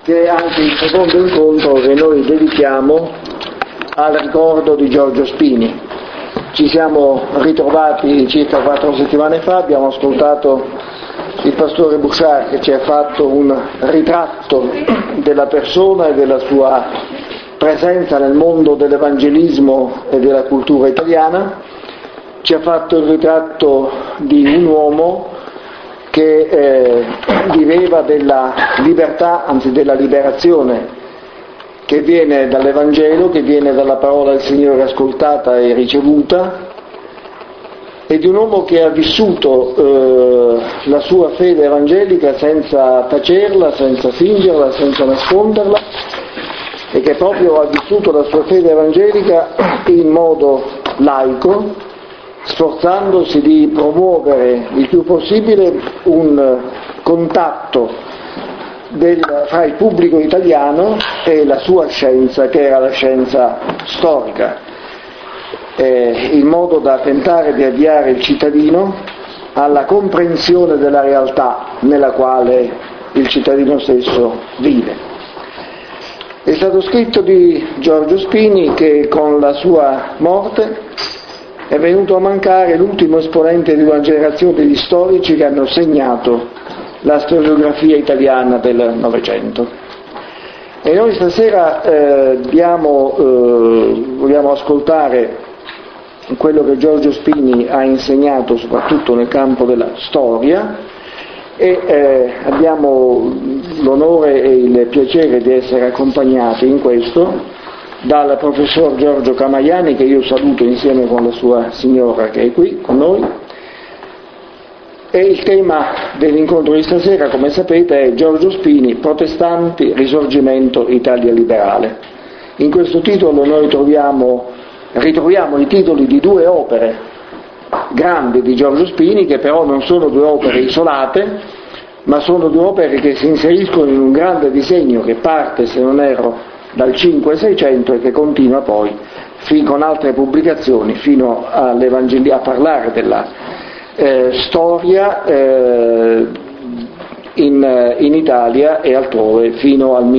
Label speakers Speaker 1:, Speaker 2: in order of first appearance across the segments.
Speaker 1: che è anche il secondo incontro che noi dedichiamo al ricordo di Giorgio Spini. Ci siamo ritrovati circa 4 settimane fa, abbiamo ascoltato il pastore Bouchard che ci ha fatto un ritratto della persona e della sua presenza nel mondo dell'evangelismo e della cultura italiana, ci ha fatto il ritratto di un uomo che viveva della libertà, anzi della liberazione che viene dall'Evangelo, che viene dalla parola del Signore ascoltata e ricevuta, e di un uomo che ha vissuto la sua fede evangelica senza tacerla, senza fingerla, senza nasconderla, e che proprio ha vissuto la sua fede evangelica in modo laico, sforzandosi di promuovere il più possibile un contatto fra il pubblico italiano e la sua scienza, che era la scienza storica, in modo da tentare di avviare il cittadino alla comprensione della realtà nella quale il cittadino stesso vive. È stato scritto di Giorgio Spini che con la sua morte è venuto a mancare l'ultimo esponente di una generazione di storici che hanno segnato la storiografia italiana del Novecento. E noi stasera vogliamo ascoltare quello che Giorgio Spini ha insegnato soprattutto nel campo della storia, e abbiamo l'onore e il piacere di essere accompagnati in questo dal professor Giorgio Camaiani, che io saluto insieme con la sua signora che è qui con noi. E il tema dell'incontro di stasera, come sapete, è Giorgio Spini, protestanti, risorgimento, Italia liberale. In questo titolo noi ritroviamo i titoli di 2 opere grandi di Giorgio Spini, che però non sono 2 opere isolate, ma sono 2 opere che si inseriscono in un grande disegno che parte, se non erro, dal 500-600 e che continua poi con altre pubblicazioni fino a parlare della storia in Italia e altrove fino al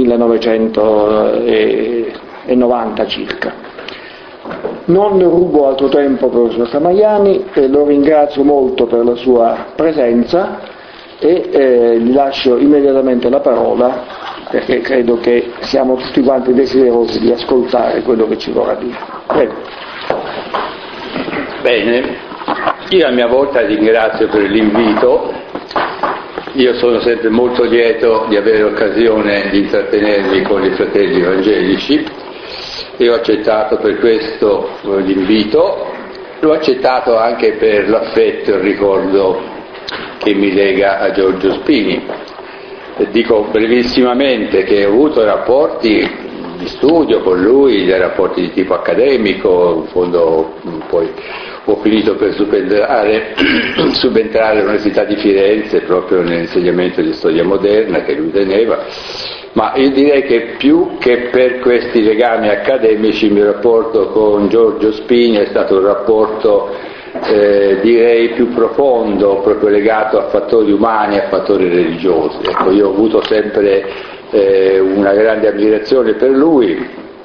Speaker 1: 1990 circa. Non rubo altro tempo al professor Camaiani, lo ringrazio molto per la sua presenza e gli lascio immediatamente la parola, perché credo che siamo tutti quanti desiderosi di ascoltare quello che ci vorrà dire. Prego.
Speaker 2: Bene, io a mia volta ringrazio per l'invito. Io sono sempre molto lieto di avere occasione di intrattenermi con i fratelli evangelici e ho accettato per questo l'invito. L'ho accettato anche per l'affetto e il ricordo che mi lega a Giorgio Spini. Dico brevissimamente che ho avuto rapporti di studio con lui, dei rapporti di tipo accademico, in fondo poi ho finito per subentrare all'Università di Firenze proprio nell'insegnamento di storia moderna che lui teneva, ma io direi che più che per questi legami accademici il mio rapporto con Giorgio Spini è stato un rapporto direi più profondo, proprio legato a fattori umani e a fattori religiosi. Ecco, io ho avuto sempre una grande ammirazione per lui,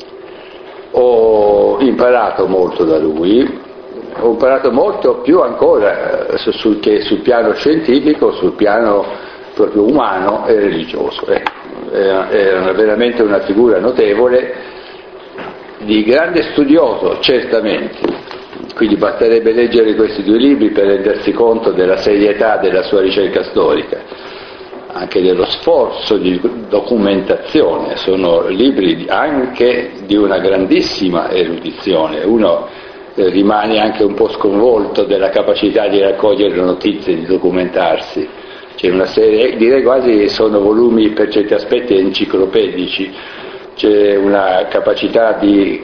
Speaker 2: ho imparato molto da lui, ho imparato molto più ancora che sul piano scientifico, sul piano proprio umano e religioso. Era veramente una figura notevole, di grande studioso certamente. Quindi basterebbe leggere questi 2 libri per rendersi conto della serietà della sua ricerca storica, anche dello sforzo di documentazione. Sono libri anche di una grandissima erudizione. Uno rimane anche un po' sconvolto della capacità di raccogliere notizie, di documentarsi. C'è una serie, direi quasi sono volumi per certi aspetti enciclopedici. C'è una capacità di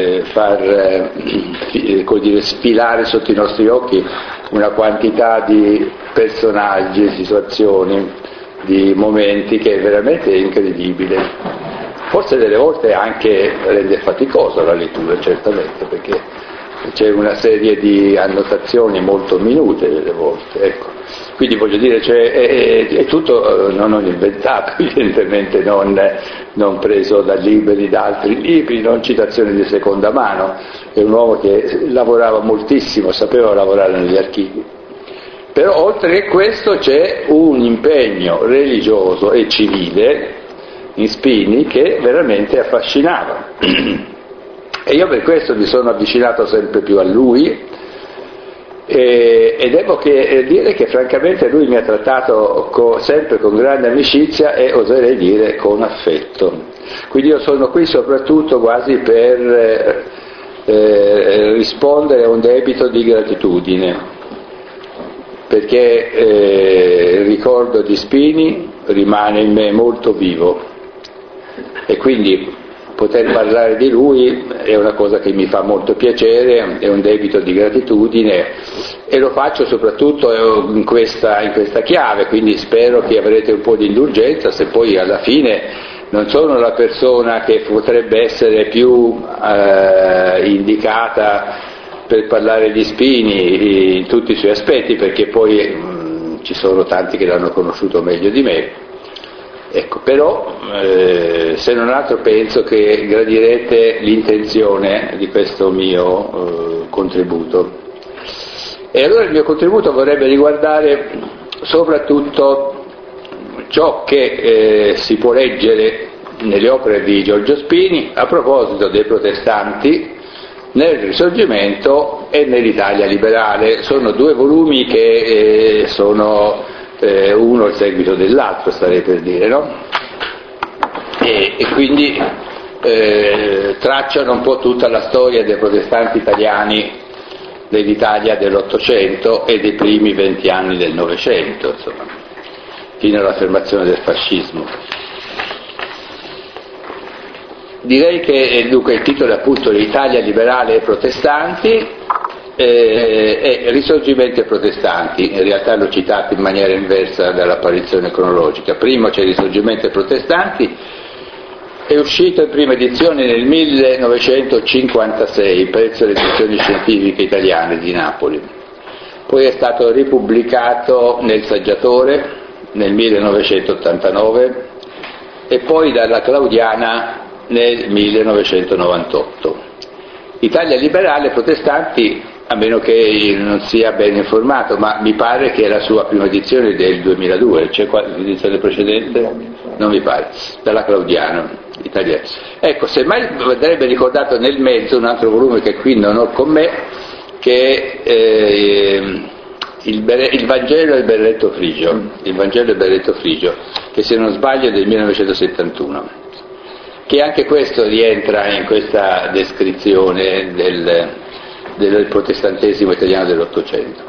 Speaker 2: sfilare sotto i nostri occhi una quantità di personaggi, situazioni, di momenti che è veramente incredibile. Forse delle volte anche rende faticosa la lettura, certamente, perché c'è una serie di annotazioni molto minute delle volte, ecco. Quindi voglio dire, cioè, è tutto non ho inventato, evidentemente non preso da libri, da altri libri, non citazioni di seconda mano. È un uomo che lavorava moltissimo, sapeva lavorare negli archivi. Però oltre che questo c'è un impegno religioso e civile in Spini che veramente affascinava. E io per questo mi sono avvicinato sempre più a lui. E devo dire che francamente lui mi ha trattato sempre con grande amicizia e oserei dire con affetto. Quindi io sono qui soprattutto quasi per rispondere a un debito di gratitudine, perché il ricordo di Spini rimane in me molto vivo e quindi poter parlare di lui è una cosa che mi fa molto piacere, è un debito di gratitudine e lo faccio soprattutto in questa chiave, quindi spero che avrete un po' di indulgenza se poi alla fine non sono la persona che potrebbe essere più indicata per parlare di Spini in tutti i suoi aspetti, perché poi ci sono tanti che l'hanno conosciuto meglio di me. Ecco, però se non altro penso che gradirete l'intenzione di questo mio contributo. E allora il mio contributo vorrebbe riguardare soprattutto ciò che si può leggere nelle opere di Giorgio Spini a proposito dei protestanti nel Risorgimento e nell'Italia liberale. Sono due volumi che sono uno il seguito dell'altro, starei per dire, no? E quindi tracciano un po' tutta la storia dei protestanti italiani dell'Italia dell'Ottocento e dei primi 20 anni del Novecento, insomma, fino all'affermazione del fascismo. Direi che dunque il titolo è appunto l'Italia liberale e protestanti e Risorgimento e protestanti. In realtà l'ho citato in maniera inversa dall'apparizione cronologica. Prima c'è Risorgimento e protestanti, è uscito in prima edizione nel 1956 presso le edizioni scientifiche italiane di Napoli, poi è stato ripubblicato nel Saggiatore nel 1989 e poi dalla Claudiana nel 1998. Italia liberale e protestanti, a meno che non sia ben informato, ma mi pare che la sua prima edizione del 2002, c'è l'edizione precedente? Non mi pare, dalla Claudiana italiana. Ecco, semmai andrebbe ricordato nel mezzo un altro volume che qui non ho con me, che è il Vangelo e il Berretto Frigio, il Vangelo e il Berretto Frigio, che se non sbaglio è del 1971, che anche questo rientra in questa descrizione del protestantesimo italiano dell'Ottocento.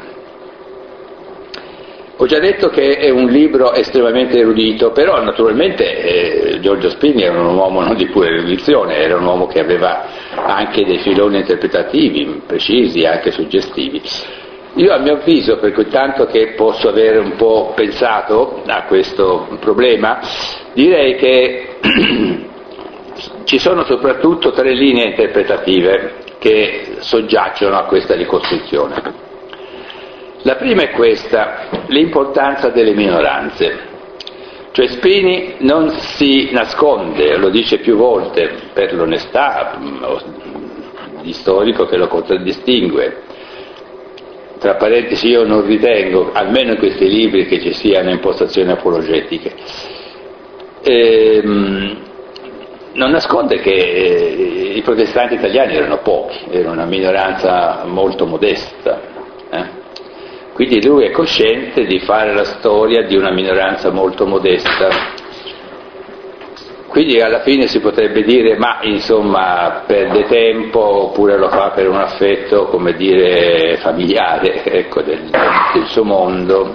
Speaker 2: Ho già detto che è un libro estremamente erudito, però naturalmente Giorgio Spini era un uomo non di pura erudizione, era un uomo che aveva anche dei filoni interpretativi precisi, anche suggestivi. Io a mio avviso, per quel tanto che posso avere un po' pensato a questo problema, direi che ci sono soprattutto tre linee interpretative che soggiacciono a questa ricostruzione. La prima è questa, l'importanza delle minoranze. Cioè Spini non si nasconde, lo dice più volte per l'onestà di storico che lo contraddistingue. Tra parentesi, io non ritengo, almeno in questi libri, che ci siano impostazioni apologetiche. Non nasconde che i protestanti italiani erano pochi, era una minoranza molto modesta. Quindi lui è cosciente di fare la storia di una minoranza molto modesta. Quindi alla fine si potrebbe dire, ma insomma perde tempo, oppure lo fa per un affetto, come dire, familiare, ecco, del suo mondo.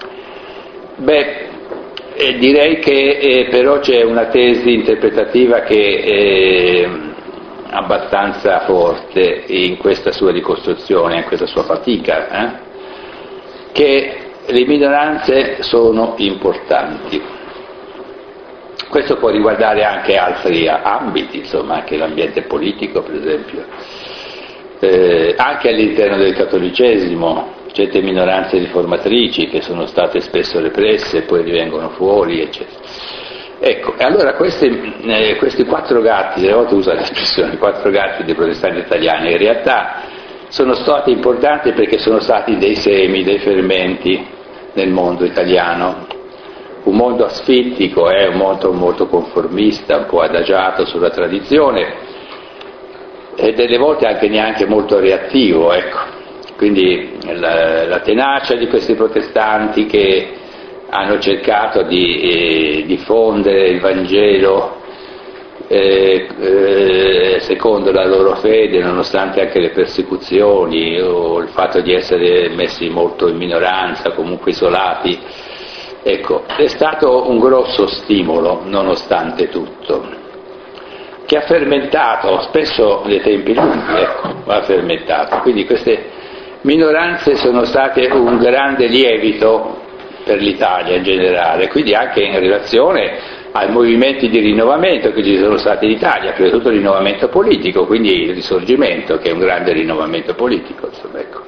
Speaker 2: Direi che però c'è una tesi interpretativa che è abbastanza forte in questa sua ricostruzione, in questa sua fatica, che le minoranze sono importanti. Questo può riguardare anche altri ambiti, insomma, anche l'ambiente politico, per esempio, anche all'interno del cattolicesimo. certe minoranze riformatrici che sono state spesso represse e poi rivengono fuori, eccetera. Ecco, e allora questi quattro gatti, delle volte usa l'espressione quattro gatti dei protestanti italiani, in realtà sono stati importanti perché sono stati dei semi, dei fermenti nel mondo italiano. Un mondo asfittico, un mondo molto conformista, un po' adagiato sulla tradizione e delle volte anche neanche molto reattivo, ecco. Quindi la tenacia di questi protestanti che hanno cercato di diffondere il Vangelo secondo la loro fede, nonostante anche le persecuzioni o il fatto di essere messi molto in minoranza, comunque isolati. Ecco, è stato un grosso stimolo, nonostante tutto, che ha fermentato, spesso nei tempi lunghi, ha fermentato. Quindi queste minoranze sono state un grande lievito per l'Italia in generale, quindi anche in relazione ai movimenti di rinnovamento che ci sono stati in Italia, prima di tutto il rinnovamento politico, quindi il Risorgimento, che è un grande rinnovamento politico, insomma, ecco.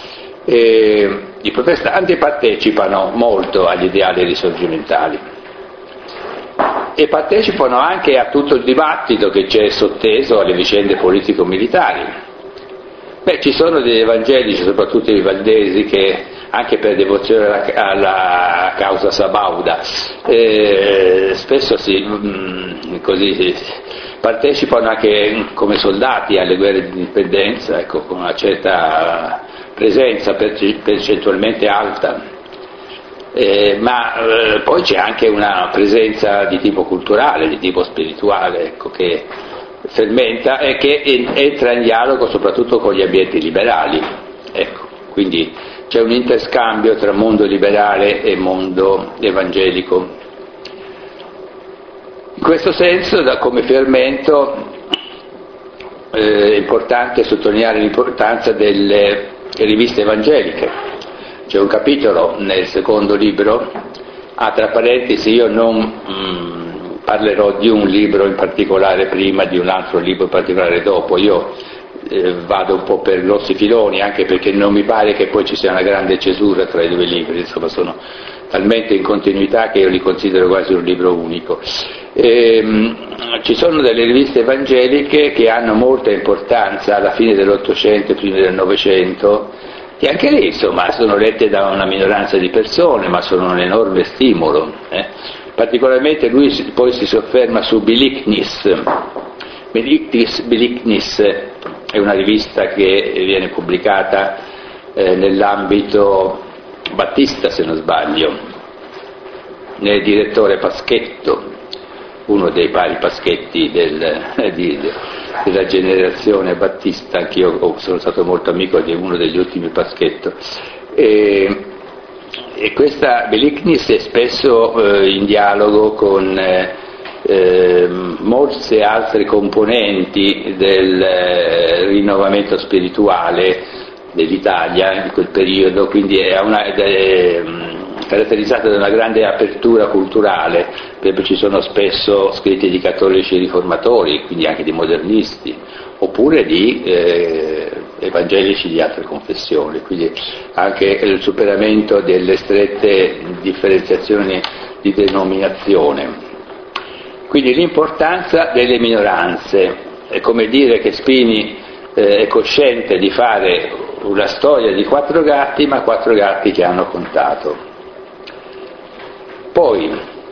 Speaker 2: I protestanti partecipano molto agli ideali risorgimentali e partecipano anche a tutto il dibattito che c'è sotteso alle vicende politico-militari. Ci sono degli evangelici, soprattutto i valdesi, che anche per devozione alla causa sabauda spesso partecipano anche come soldati alle guerre di indipendenza, ecco, con una certa presenza percentualmente alta, ma poi c'è anche una presenza di tipo culturale, di tipo spirituale, ecco, che fermenta e che entra in dialogo soprattutto con gli ambienti liberali, ecco. Quindi c'è un interscambio tra mondo liberale e mondo evangelico. In questo senso, come fermento, è importante sottolineare l'importanza delle riviste evangeliche. C'è un capitolo nel secondo libro, tra parentesi io non parlerò di un libro in particolare prima, di un altro libro in particolare dopo, io vado un po' per grossi filoni, anche perché non mi pare che poi ci sia una grande cesura tra i due libri, insomma sono talmente in continuità che io li considero quasi un libro unico. Ci sono delle riviste evangeliche che hanno molta importanza alla fine dell'Ottocento e prima del Novecento, e anche lì insomma sono lette da una minoranza di persone, ma sono un enorme stimolo. Particolarmente lui poi si sofferma su Biliknis. Biliknis è una rivista che viene pubblicata nell'ambito battista, se non sbaglio, nel direttore Paschetto, uno dei vari Paschetti della generazione battista. Anch'io sono stato molto amico di uno degli ultimi Paschetto. E questa Biliknis è spesso in dialogo con molte altre componenti del rinnovamento spirituale dell'Italia in quel periodo, quindi è caratterizzata da una grande apertura culturale. Per esempio ci sono spesso scritti di cattolici riformatori, quindi anche di modernisti, oppure di evangelici di altre confessioni, quindi anche il superamento delle strette differenziazioni di denominazione. Quindi l'importanza delle minoranze, è come dire che Spini è cosciente di fare una storia di quattro gatti, ma quattro gatti che hanno contato. Poi,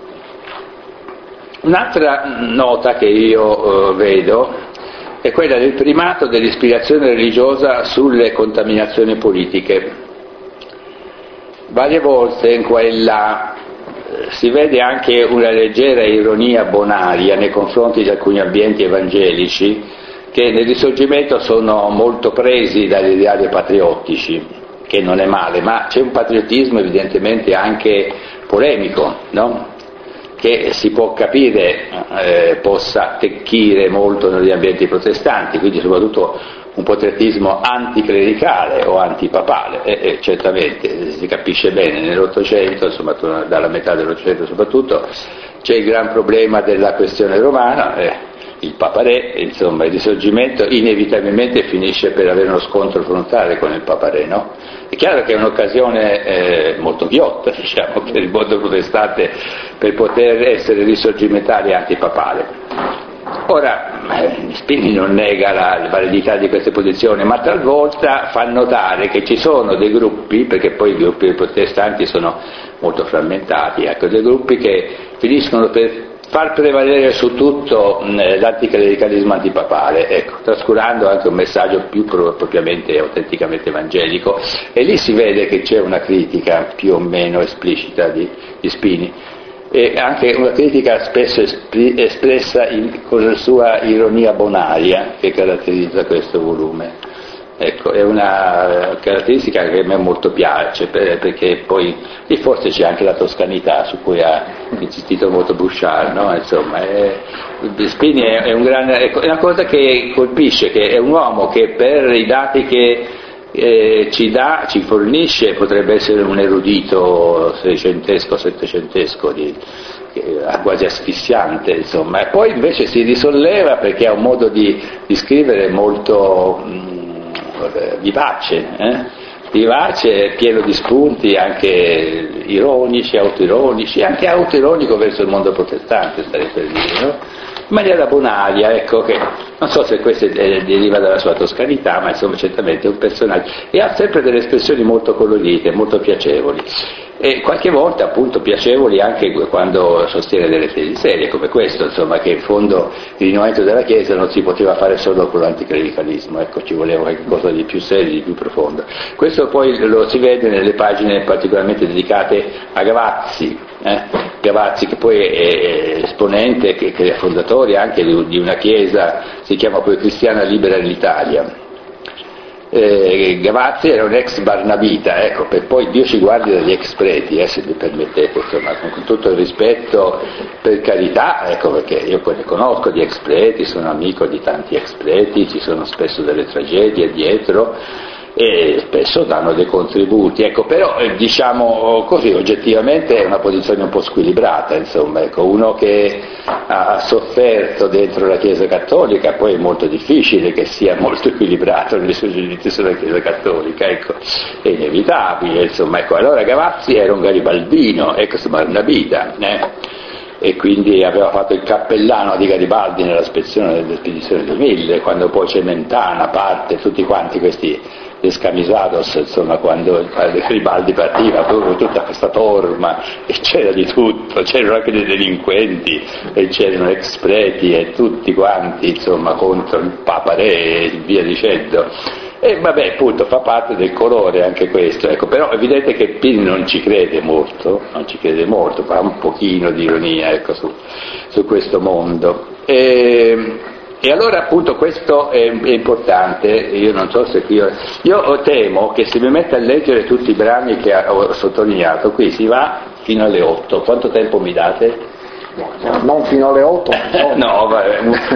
Speaker 2: un'altra nota che io vedo è quella del primato dell'ispirazione religiosa sulle contaminazioni politiche. Varie volte in quella si vede anche una leggera ironia bonaria nei confronti di alcuni ambienti evangelici che nel Risorgimento sono molto presi dagli ideali patriottici, che non è male, ma c'è un patriottismo evidentemente anche polemico, no? Che si può capire possa attecchire molto negli ambienti protestanti, quindi soprattutto un patriottismo anticlericale o antipapale, certamente si capisce bene. Nell'Ottocento, insomma dalla metà dell'Ottocento soprattutto, c'è il gran problema della questione romana, il Papa Re, insomma il Risorgimento inevitabilmente finisce per avere uno scontro frontale con il Papa Re, no? È chiaro che è un'occasione molto ghiotta, diciamo, per il mondo protestante per poter essere risorgimentale e antipapale. Ora, Spini non nega la validità di queste posizioni, ma talvolta fa notare che ci sono dei gruppi, perché poi i gruppi protestanti sono molto frammentati, ecco, dei gruppi che finiscono per far prevalere su tutto l'anticlericalismo antipapale, ecco, trascurando anche un messaggio più propriamente e autenticamente evangelico, e lì si vede che c'è una critica più o meno esplicita di Spini, e anche una critica spesso espressa con la sua ironia bonaria che caratterizza questo volume. Ecco, è una caratteristica che a me molto piace, perché poi e forse c'è anche la toscanità su cui ha insistito molto Bouchard, no? Insomma, Spini è una cosa che colpisce, che è un uomo che per i dati che ci fornisce potrebbe essere un erudito seicentesco, settecentesco, quasi asfissiante, insomma, e poi invece si risolleva perché ha un modo di scrivere molto vivace, pieno di spunti anche ironici, autoironici, anche autoironico verso il mondo protestante, starei per dire, no? In maniera bonaria, ecco, che non so se questo deriva dalla sua toscanità, ma insomma certamente è un personaggio, e ha sempre delle espressioni molto colorite, molto piacevoli, e qualche volta appunto piacevoli anche quando sostiene delle tesi serie come questo, insomma, che in fondo il rinnovamento della Chiesa non si poteva fare solo con l'anticlericalismo, ecco, ci voleva qualcosa di più serio, di più profondo. Questo poi lo si vede nelle pagine particolarmente dedicate a Gavazzi, Gavazzi che poi è esponente, che è fondatore anche di una chiesa, si chiama poi Cristiana Libera in Italia. Gavazzi era un ex barnabita, ecco, per poi Dio ci guardi dagli ex preti, se mi permettete, insomma, con tutto il rispetto, per carità, ecco, perché io poi ne conosco di ex preti, sono amico di tanti ex preti, ci sono spesso delle tragedie dietro e spesso danno dei contributi, ecco, però diciamo così oggettivamente è una posizione un po' squilibrata, insomma, ecco, uno che ha sofferto dentro la Chiesa Cattolica, poi è molto difficile che sia molto equilibrato nelle sue giudizi sulla Chiesa Cattolica, ecco, è inevitabile, insomma, ecco, allora Gavazzi era un garibaldino, ex barnabita, e quindi aveva fatto il cappellano di Garibaldi nella spedizione del 1000, quando poi Cementana parte, tutti quanti questi descamisados, insomma, quando Garibaldi partiva proprio tutta questa torma, e c'era di tutto, c'erano anche dei delinquenti e c'erano ex preti e tutti quanti, insomma, contro il Papa Re e via dicendo. E vabbè, appunto, fa parte del colore anche questo, ecco, però è evidente che Pini non ci crede molto, fa un pochino di ironia, ecco, su questo mondo. E allora appunto questo è importante, io non so se io temo che se mi metto a leggere tutti i brani che ho sottolineato, qui si va fino alle 8, quanto tempo mi date?
Speaker 1: Non fino alle 8?
Speaker 2: No, vabbè.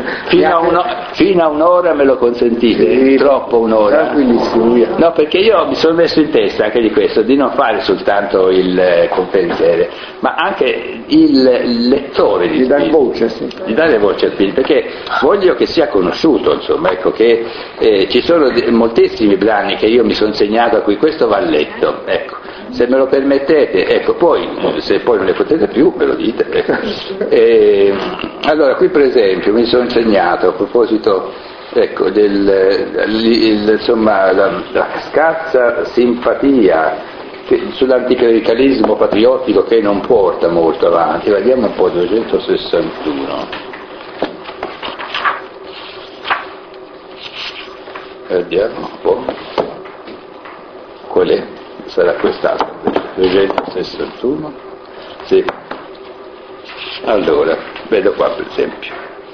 Speaker 2: Fino a un'ora me lo consentite? Sì, troppo un'ora?
Speaker 1: Tranquillissimo, via.
Speaker 2: No, perché io mi sono messo in testa anche di questo, di non fare soltanto il conferenziere, ma anche il lettore di
Speaker 1: dare voce, sì.
Speaker 2: Di dare voce a Spini, perché voglio che sia conosciuto, insomma, ecco, che ci sono moltissimi brani che io mi sono segnato a cui questo va letto, ecco. Se me lo permettete, ecco, poi se poi non ne potete più me lo dite. Allora, qui per esempio mi sono insegnato a proposito, ecco, insomma, la scarsa simpatia sull'anticlericalismo patriottico che non porta molto avanti. Vediamo un po', 261. Vediamo un po'. Qual è? Sarà quest'altro, 261, sì. Allora, vedo qua per esempio.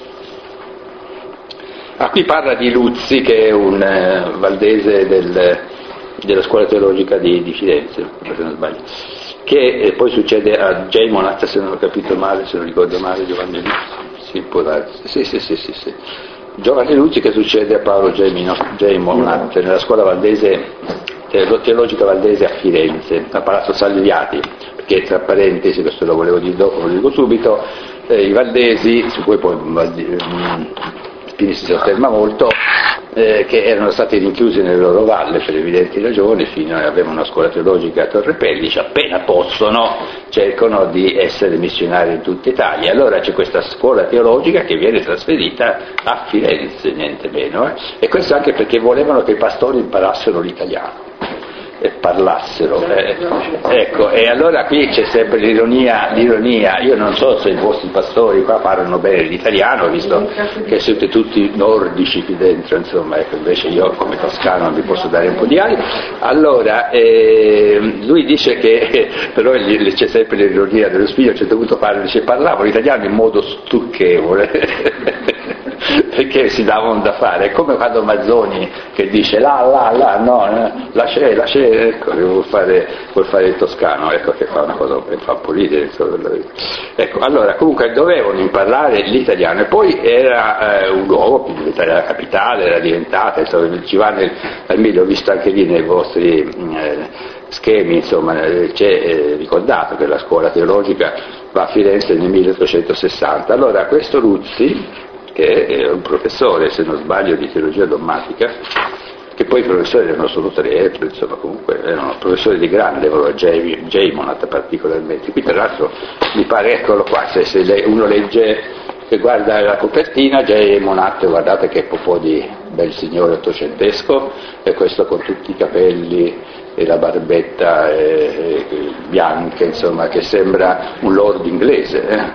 Speaker 2: Qui parla di Luzzi, che è un valdese della scuola teologica di Firenze, se non sbaglio, che poi succede a Geimonat, se non ho capito male, se non ricordo male, Giovanni Luzzi, sì, può darsi, sì. Giovanni Luzzi, che succede a Paolo Geimonat nella scuola valdese teologica valdese a Firenze, a Palazzo Salviati, perché tra parentesi, questo lo volevo dire dopo, lo dico subito, i valdesi, su cui poi Spini si sofferma molto, che erano stati rinchiusi nelle loro valle per evidenti ragioni, fino a avere una scuola teologica a Torre Pellice, appena possono cercano di essere missionari in tutta Italia. Allora c'è questa scuola teologica che viene trasferita a Firenze, niente meno, e questo anche perché volevano che i pastori imparassero l'italiano e parlassero, ecco, e allora qui c'è sempre l'ironia, io non so se i vostri pastori qua parlano bene l'italiano, visto che siete tutti nordici qui dentro, insomma, ecco, invece io come toscano vi posso dare un po' di aria. Allora lui dice che però c'è sempre l'ironia dello Spini, a un certo punto parlavo l'italiano in modo stucchevole perché si davano da fare, è come quando Mazzoni che dice ecco, vuol fare il toscano, ecco, che fa una cosa che fa un po' ridere, insomma. Ecco, allora comunque dovevano imparare l'italiano, e poi era un luogo, la capitale era diventata, insomma, ci va ho visto anche lì nei vostri schemi, insomma, c'è ricordato che la scuola teologica va a Firenze nel 1860. Allora questo Ruzzi, che è un professore, se non sbaglio, di teologia dogmatica, che poi i professori erano solo tre, insomma, comunque erano professori di grande valore, J. Monat particolarmente. Qui tra l'altro mi pare, eccolo qua, se uno legge, se guarda la copertina, J. Monat, guardate che po' di bel signore ottocentesco, e questo con tutti i capelli e la barbetta bianca, insomma, che sembra un lord inglese.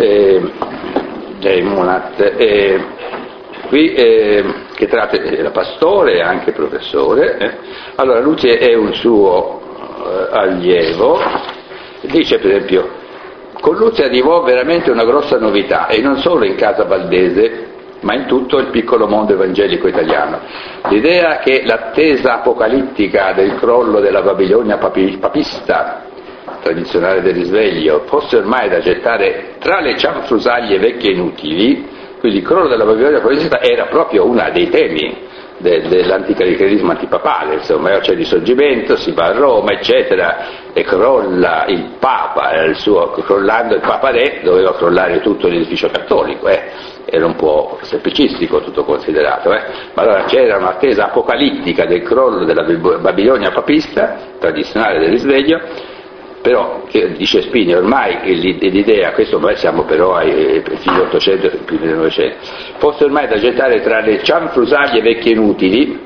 Speaker 2: J. Monat, qui che tratta, era pastore e anche professore. Allora Luzi è un suo allievo, dice per esempio: con Luzi arrivò veramente una grossa novità, e non solo in casa valdese ma in tutto il piccolo mondo evangelico italiano. L'idea che l'attesa apocalittica del crollo della Babilonia papista, tradizionale del risveglio, fosse ormai da gettare tra le cianfrusaglie vecchie e inutili, quindi il crollo della Babilonia papista era proprio uno dei temi dell'anticlericalismo antipapale, insomma, c'è il risorgimento, si va a Roma, eccetera, e crolla il Papa, crollando il Papa Re doveva crollare tutto l'edificio cattolico, era un po' semplicistico tutto considerato, ma allora c'era un'attesa apocalittica del crollo della Babilonia papista, tradizionale del risveglio, però, che dice Spini, ormai l'idea, questo ormai siamo però ai fine 800 e primi del 900, fosse ormai da gettare tra le cianfrusaglie vecchie inutili,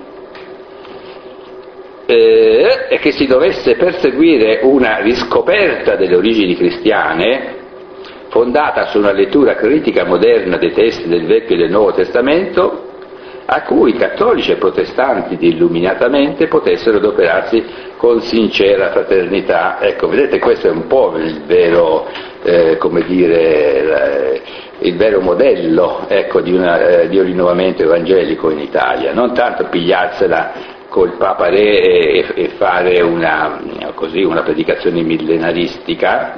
Speaker 2: e che si dovesse perseguire una riscoperta delle origini cristiane fondata su una lettura critica moderna dei testi del Vecchio e del Nuovo Testamento, a cui cattolici e protestanti illuminatamente potessero adoperarsi con sincera fraternità. Ecco, vedete, questo è un po' il vero, il vero modello, ecco, di un rinnovamento evangelico in Italia, non tanto pigliarsela col Papa Re e fare una predicazione millenaristica,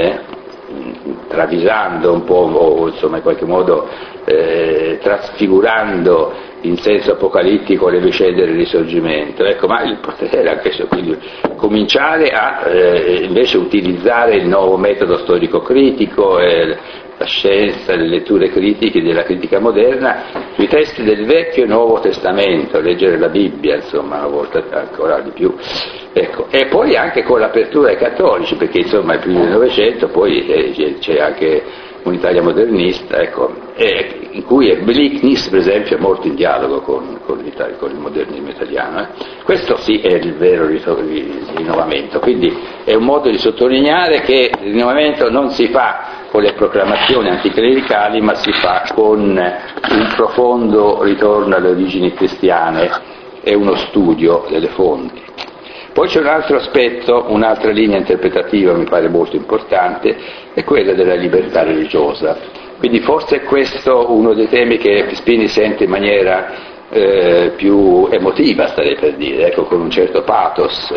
Speaker 2: travisando un po', o insomma in qualche modo trasfigurando in senso apocalittico le vicende del risorgimento, ecco, ma il potere era anche questo, quindi cominciare a invece utilizzare il nuovo metodo storico-critico, la scienza, le letture critiche della critica moderna sui testi del Vecchio e Nuovo Testamento, leggere la Bibbia, insomma, una volta ancora di più, ecco. E poi anche con l'apertura ai cattolici, perché insomma ai primi del Novecento poi c'è anche un'Italia modernista, ecco, in cui Bliknis per esempio è molto in dialogo con il modernismo italiano. Questo sì è il vero rinnovamento, quindi è un modo di sottolineare che il rinnovamento non si fa con le proclamazioni anticlericali, ma si fa con un profondo ritorno alle origini cristiane e uno studio delle fonti. Poi c'è un altro aspetto, un'altra linea interpretativa mi pare molto importante, è quella della libertà religiosa. Quindi forse è questo uno dei temi che Spini sente in maniera più emotiva, starei per dire, ecco, con un certo pathos.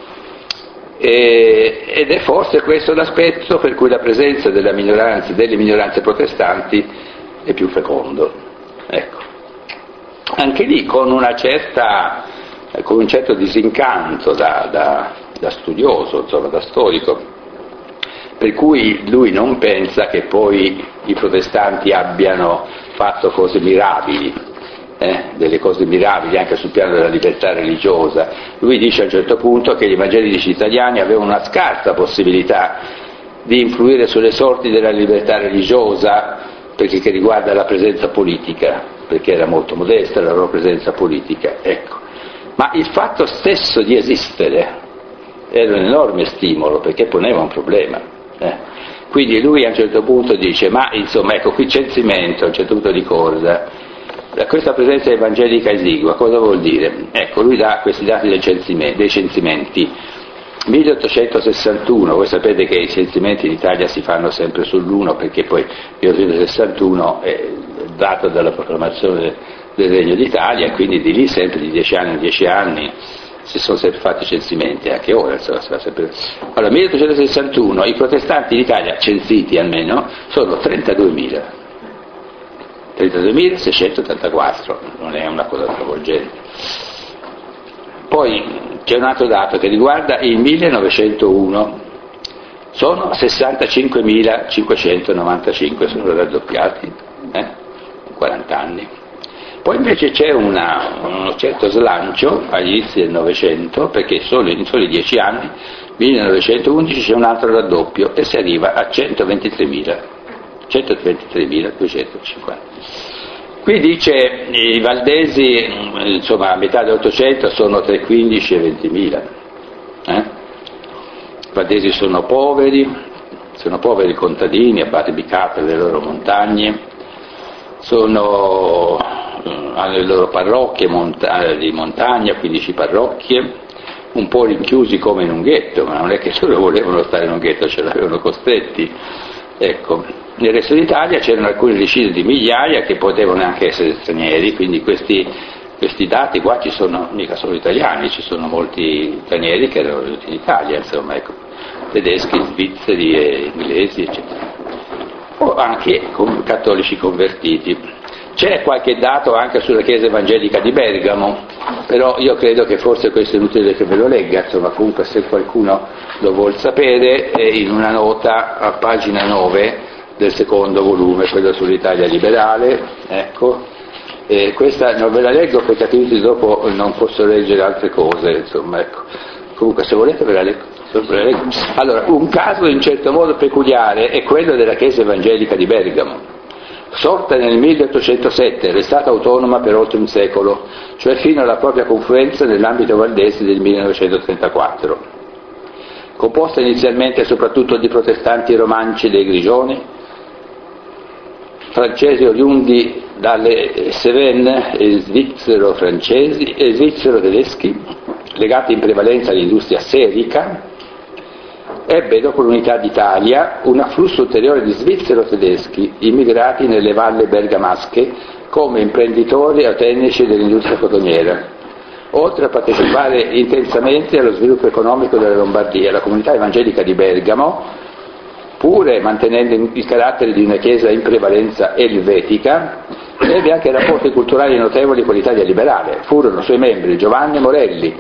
Speaker 2: Ed è forse questo l'aspetto per cui la presenza delle minoranze protestanti è più fecondo. Ecco. Anche lì con un certo disincanto da studioso, insomma, da storico, per cui lui non pensa che poi i protestanti abbiano fatto cose mirabili, delle cose mirabili anche sul piano della libertà religiosa. Lui dice a un certo punto che gli evangelici italiani avevano una scarsa possibilità di influire sulle sorti della libertà religiosa perché che riguarda la presenza politica, perché era molto modesta la loro presenza politica, ecco. Ma il fatto stesso di esistere era un enorme stimolo perché poneva un problema. Quindi lui a un certo punto dice, ma insomma ecco qui censimento, a un certo punto ricorda, questa presenza evangelica esigua, cosa vuol dire? Ecco, lui dà questi dati dei censimenti. 1861, voi sapete che i censimenti in Italia si fanno sempre sull'1 perché poi 1861 è dato dalla proclamazione del Regno d'Italia e quindi di lì sempre di 10 anni in 10 anni si sono sempre fatti censimenti, anche ora insomma, si fa sempre. Allora 1861 i protestanti in Italia, censiti almeno, sono 32.000. 32.684, non è una cosa travolgente. Poi c'è un altro dato che riguarda il 1901, sono 65.595, sono raddoppiati, 40 anni. Poi invece c'è uno certo slancio agli inizi del Novecento, perché solo in soli 10 anni, 1911 c'è un altro raddoppio e si arriva a 123.250. Qui dice i valdesi, insomma a metà dell'Ottocento sono tra i 15 e i 20.000. I valdesi sono poveri contadini, abate bicate delle loro montagne, hanno le loro parrocchie di montagna, 15 parrocchie, un po' rinchiusi come in un ghetto, ma non è che loro volevano stare in un ghetto, ce l'avevano costretti. Ecco, nel resto d'Italia c'erano alcune decine di migliaia che potevano anche essere stranieri, quindi questi dati qua ci sono, mica solo italiani, ci sono molti stranieri che erano venuti in Italia, insomma, ecco, tedeschi, svizzeri e inglesi, eccetera. O anche cattolici convertiti. C'è qualche dato anche sulla Chiesa Evangelica di Bergamo, però io credo che forse questo è inutile che ve lo legga, insomma comunque se qualcuno lo vuol sapere è in una nota a pagina 9 del secondo volume, quello sull'Italia liberale, ecco, questa non ve la leggo perché altrimenti dopo non posso leggere altre cose, insomma ecco, comunque se volete ve la leggo. Allora, un caso in certo modo peculiare è quello della Chiesa Evangelica di Bergamo. Sorta nel 1807, restata autonoma per oltre un secolo, cioè fino alla propria confluenza nell'ambito valdese del 1934. Composta inizialmente soprattutto di protestanti romanci dei Grigioni, francesi oriundi dalle Cévennes e svizzero-tedeschi, legati in prevalenza all'industria serica, ebbe dopo l'unità d'Italia un afflusso ulteriore di svizzero-tedeschi immigrati nelle valle bergamasche come imprenditori o tecnici dell'industria cotoniera. Oltre a partecipare intensamente allo sviluppo economico della Lombardia, la comunità evangelica di Bergamo, pure mantenendo il carattere di una chiesa in prevalenza elvetica, ebbe anche rapporti culturali notevoli con l'Italia liberale. Furono suoi membri Giovanni Morelli,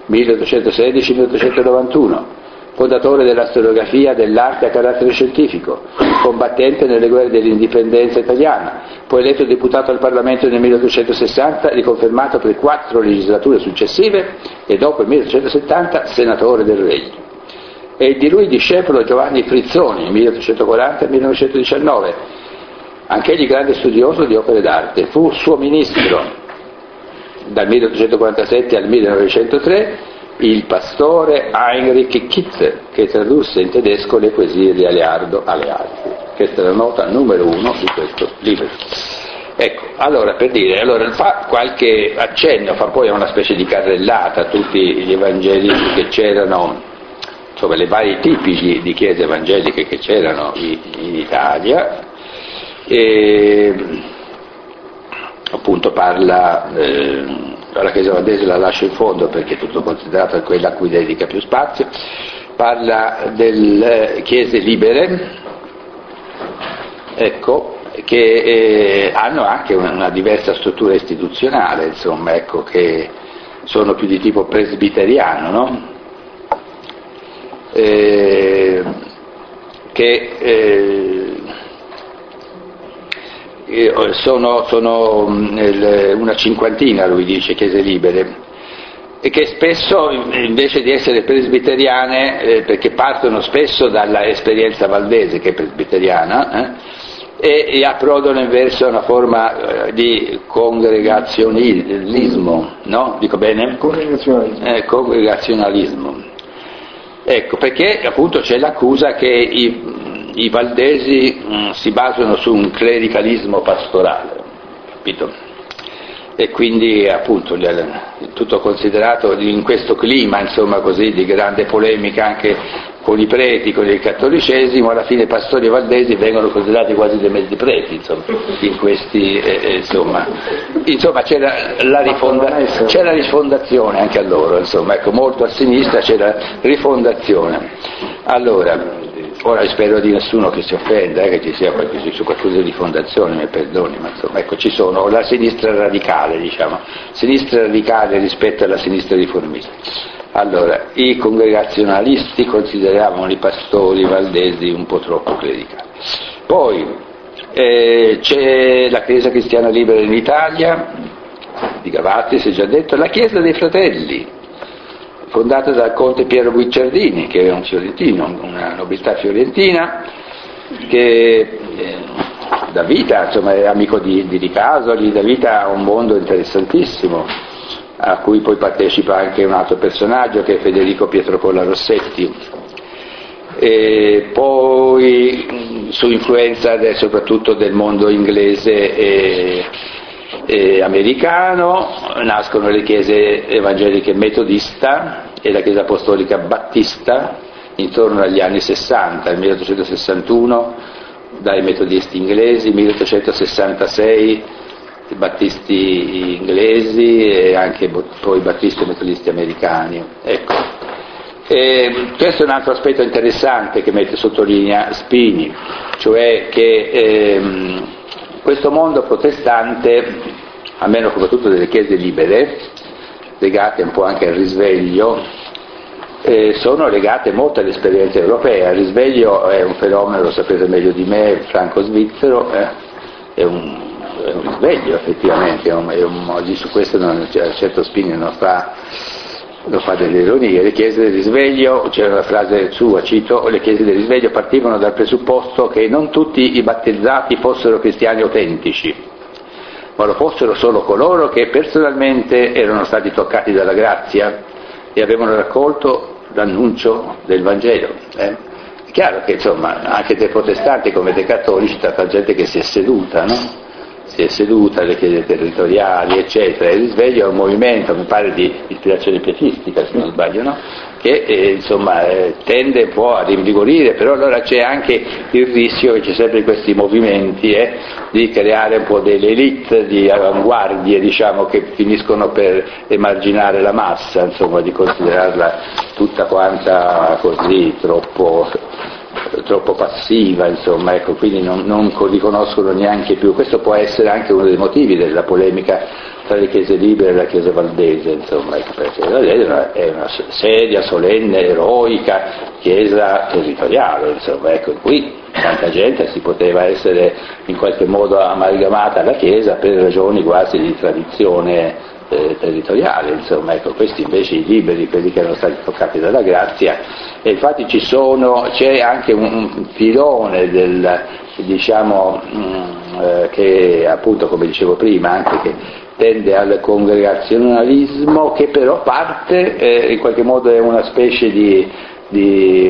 Speaker 2: 1816-1891, fondatore della storiografia dell'arte a carattere scientifico, combattente nelle guerre dell'indipendenza italiana, poi eletto deputato al Parlamento nel 1860, riconfermato per 4 legislature successive e dopo il 1870 senatore del Regno. E di lui discepolo Giovanni Frizzoni, 1840-1919, anch'egli grande studioso di opere d'arte, fu suo ministro dal 1847 al 1903, il pastore Heinrich Kitzer, che tradusse in tedesco le poesie di Aleardo Aleardi. Questa è la nota numero 1 di questo libro. Ecco, allora per dire, fa qualche accenno, fa poi una specie di carrellata a tutti gli evangelici che c'erano, insomma le varie tipi di chiese evangeliche che c'erano in Italia, e appunto parla, la Chiesa valdese la lascio in fondo perché è tutto considerato quella a cui dedica più spazio, parla delle chiese libere, ecco, che hanno anche una diversa struttura istituzionale, insomma, ecco, che sono più di tipo presbiteriano, no? che sono una cinquantina, lui dice, chiese libere, e che spesso invece di essere presbiteriane, perché partono spesso dalla esperienza valdese che è presbiteriana, e approdano invece a una forma di congregazionalismo, no? Dico bene? Congregazionalismo. Ecco, perché appunto c'è l'accusa che i valdesi si basano su un clericalismo pastorale, capito? E quindi appunto tutto considerato in questo clima, insomma, così di grande polemica anche con i preti, con il cattolicesimo, alla fine i pastori valdesi vengono considerati quasi dei mezzi preti, insomma, in questi, insomma c'era la rifondazione anche a loro, insomma, ecco, molto a sinistra c'era rifondazione. Allora, ora spero di nessuno che si offenda, che ci sia qualcosa di fondazione, mi perdoni, ma insomma, ecco, ci sono la sinistra radicale, diciamo, sinistra radicale rispetto alla sinistra riformista. Allora, i congregazionalisti consideravano i pastori valdesi un po' troppo clericali. Poi c'è la Chiesa Cristiana Libera in Italia, di Gavazzi si è già detto, la Chiesa dei Fratelli, fondata dal conte Piero Guicciardini, che è un fiorentino, una nobiltà fiorentina, che dà vita, insomma, è amico di Ricasoli, dà vita a un mondo interessantissimo, a cui poi partecipa anche un altro personaggio che è Federico Pietrocolla Rossetti. E poi su influenza soprattutto del mondo inglese e americano nascono le chiese evangeliche metodista e la chiesa apostolica battista intorno agli anni 60, nel 1861 dai metodisti inglesi, 1866 i battisti inglesi e anche poi i battisti e metodisti americani. Ecco. Questo è un altro aspetto interessante che sottolinea Spini, cioè che questo mondo protestante, almeno soprattutto delle chiese libere, legate un po' anche al risveglio, sono legate molto all'esperienza europea. Il risveglio è un fenomeno, lo sapete meglio di me, franco-svizzero, è un risveglio effettivamente, su questo certo Spini non fa delle ironie. Le chiese del risveglio, c'è una frase sua, cito, le chiese del risveglio partivano dal presupposto che non tutti i battezzati fossero cristiani autentici, ma lo fossero solo coloro che personalmente erano stati toccati dalla grazia e avevano raccolto l'annuncio del Vangelo. È chiaro che insomma anche dei protestanti come dei cattolici c'è tanta gente che si è seduta, no? Si è seduta, le chiese territoriali, eccetera. Il risveglio è un movimento, mi pare di ispirazione pietistica, se non sbaglio, no? Che tende un po' a rinvigorire, però allora c'è anche il rischio che c'è sempre in questi movimenti di creare un po' delle elite di avanguardie, diciamo, che finiscono per emarginare la massa, insomma, di considerarla tutta quanta così troppo passiva, insomma, ecco, quindi non riconoscono neanche più. Questo può essere anche uno dei motivi della polemica tra le chiese libere e la chiesa valdese, insomma, ecco, perché la valdese è una seria, solenne, eroica chiesa territoriale, insomma, ecco, qui tanta gente si poteva essere in qualche modo amalgamata alla chiesa per ragioni quasi di tradizione territoriale, insomma, ecco, questi invece i liberi, quelli che erano stati toccati dalla grazia, e infatti c'è anche un filone che appunto, come dicevo prima, anche che tende al congregazionalismo, che però parte in qualche modo è una specie di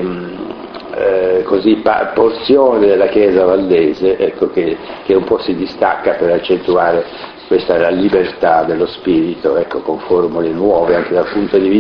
Speaker 2: porzione della Chiesa valdese, ecco, che un po' si distacca per accentuare questa la libertà dello spirito, ecco, con formule nuove anche dal punto di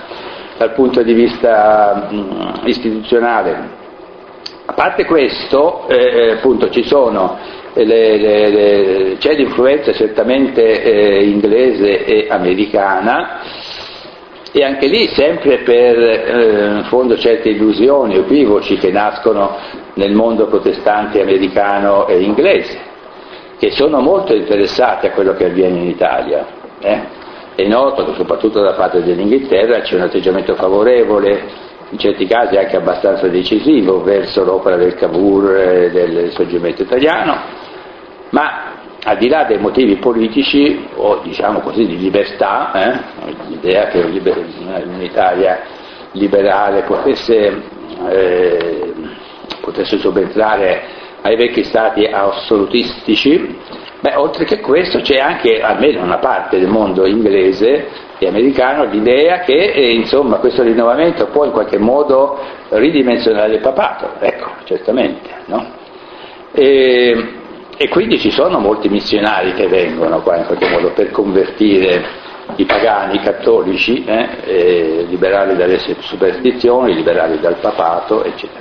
Speaker 2: vista istituzionale. A parte questo, appunto, ci sono c'è l'influenza certamente inglese e americana, e anche lì sempre per in fondo certe illusioni o equivoci che nascono nel mondo protestante americano e inglese, che sono molto interessati a quello che avviene in Italia. È noto che soprattutto da parte dell'Inghilterra c'è un atteggiamento favorevole in certi casi anche abbastanza decisivo verso l'opera del Cavour e del Risorgimento italiano, ma al di là dei motivi politici o diciamo così di libertà, l'idea che un'Italia liberale potesse subentrare ai vecchi stati assolutistici, oltre che questo c'è anche, almeno una parte del mondo inglese e americano, l'idea che insomma questo rinnovamento può in qualche modo ridimensionare il papato, ecco, certamente, no? E quindi ci sono molti missionari che vengono qua in qualche modo per convertire i pagani cattolici, liberali dalle superstizioni, liberali dal papato, eccetera.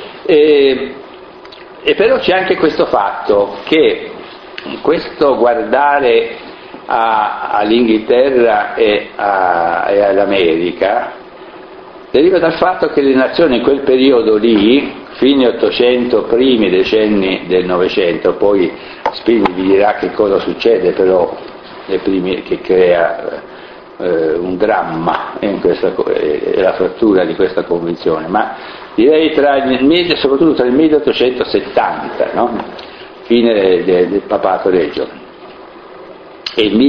Speaker 2: E però c'è anche questo fatto che questo guardare all'Inghilterra e all'America deriva dal fatto che le nazioni in quel periodo lì, fine 800, primi decenni del Novecento, poi Spini vi dirà che cosa succede però che crea un dramma e la frattura di questa convinzione, ma direi soprattutto tra il 1870, no? Fine del papato regio, e il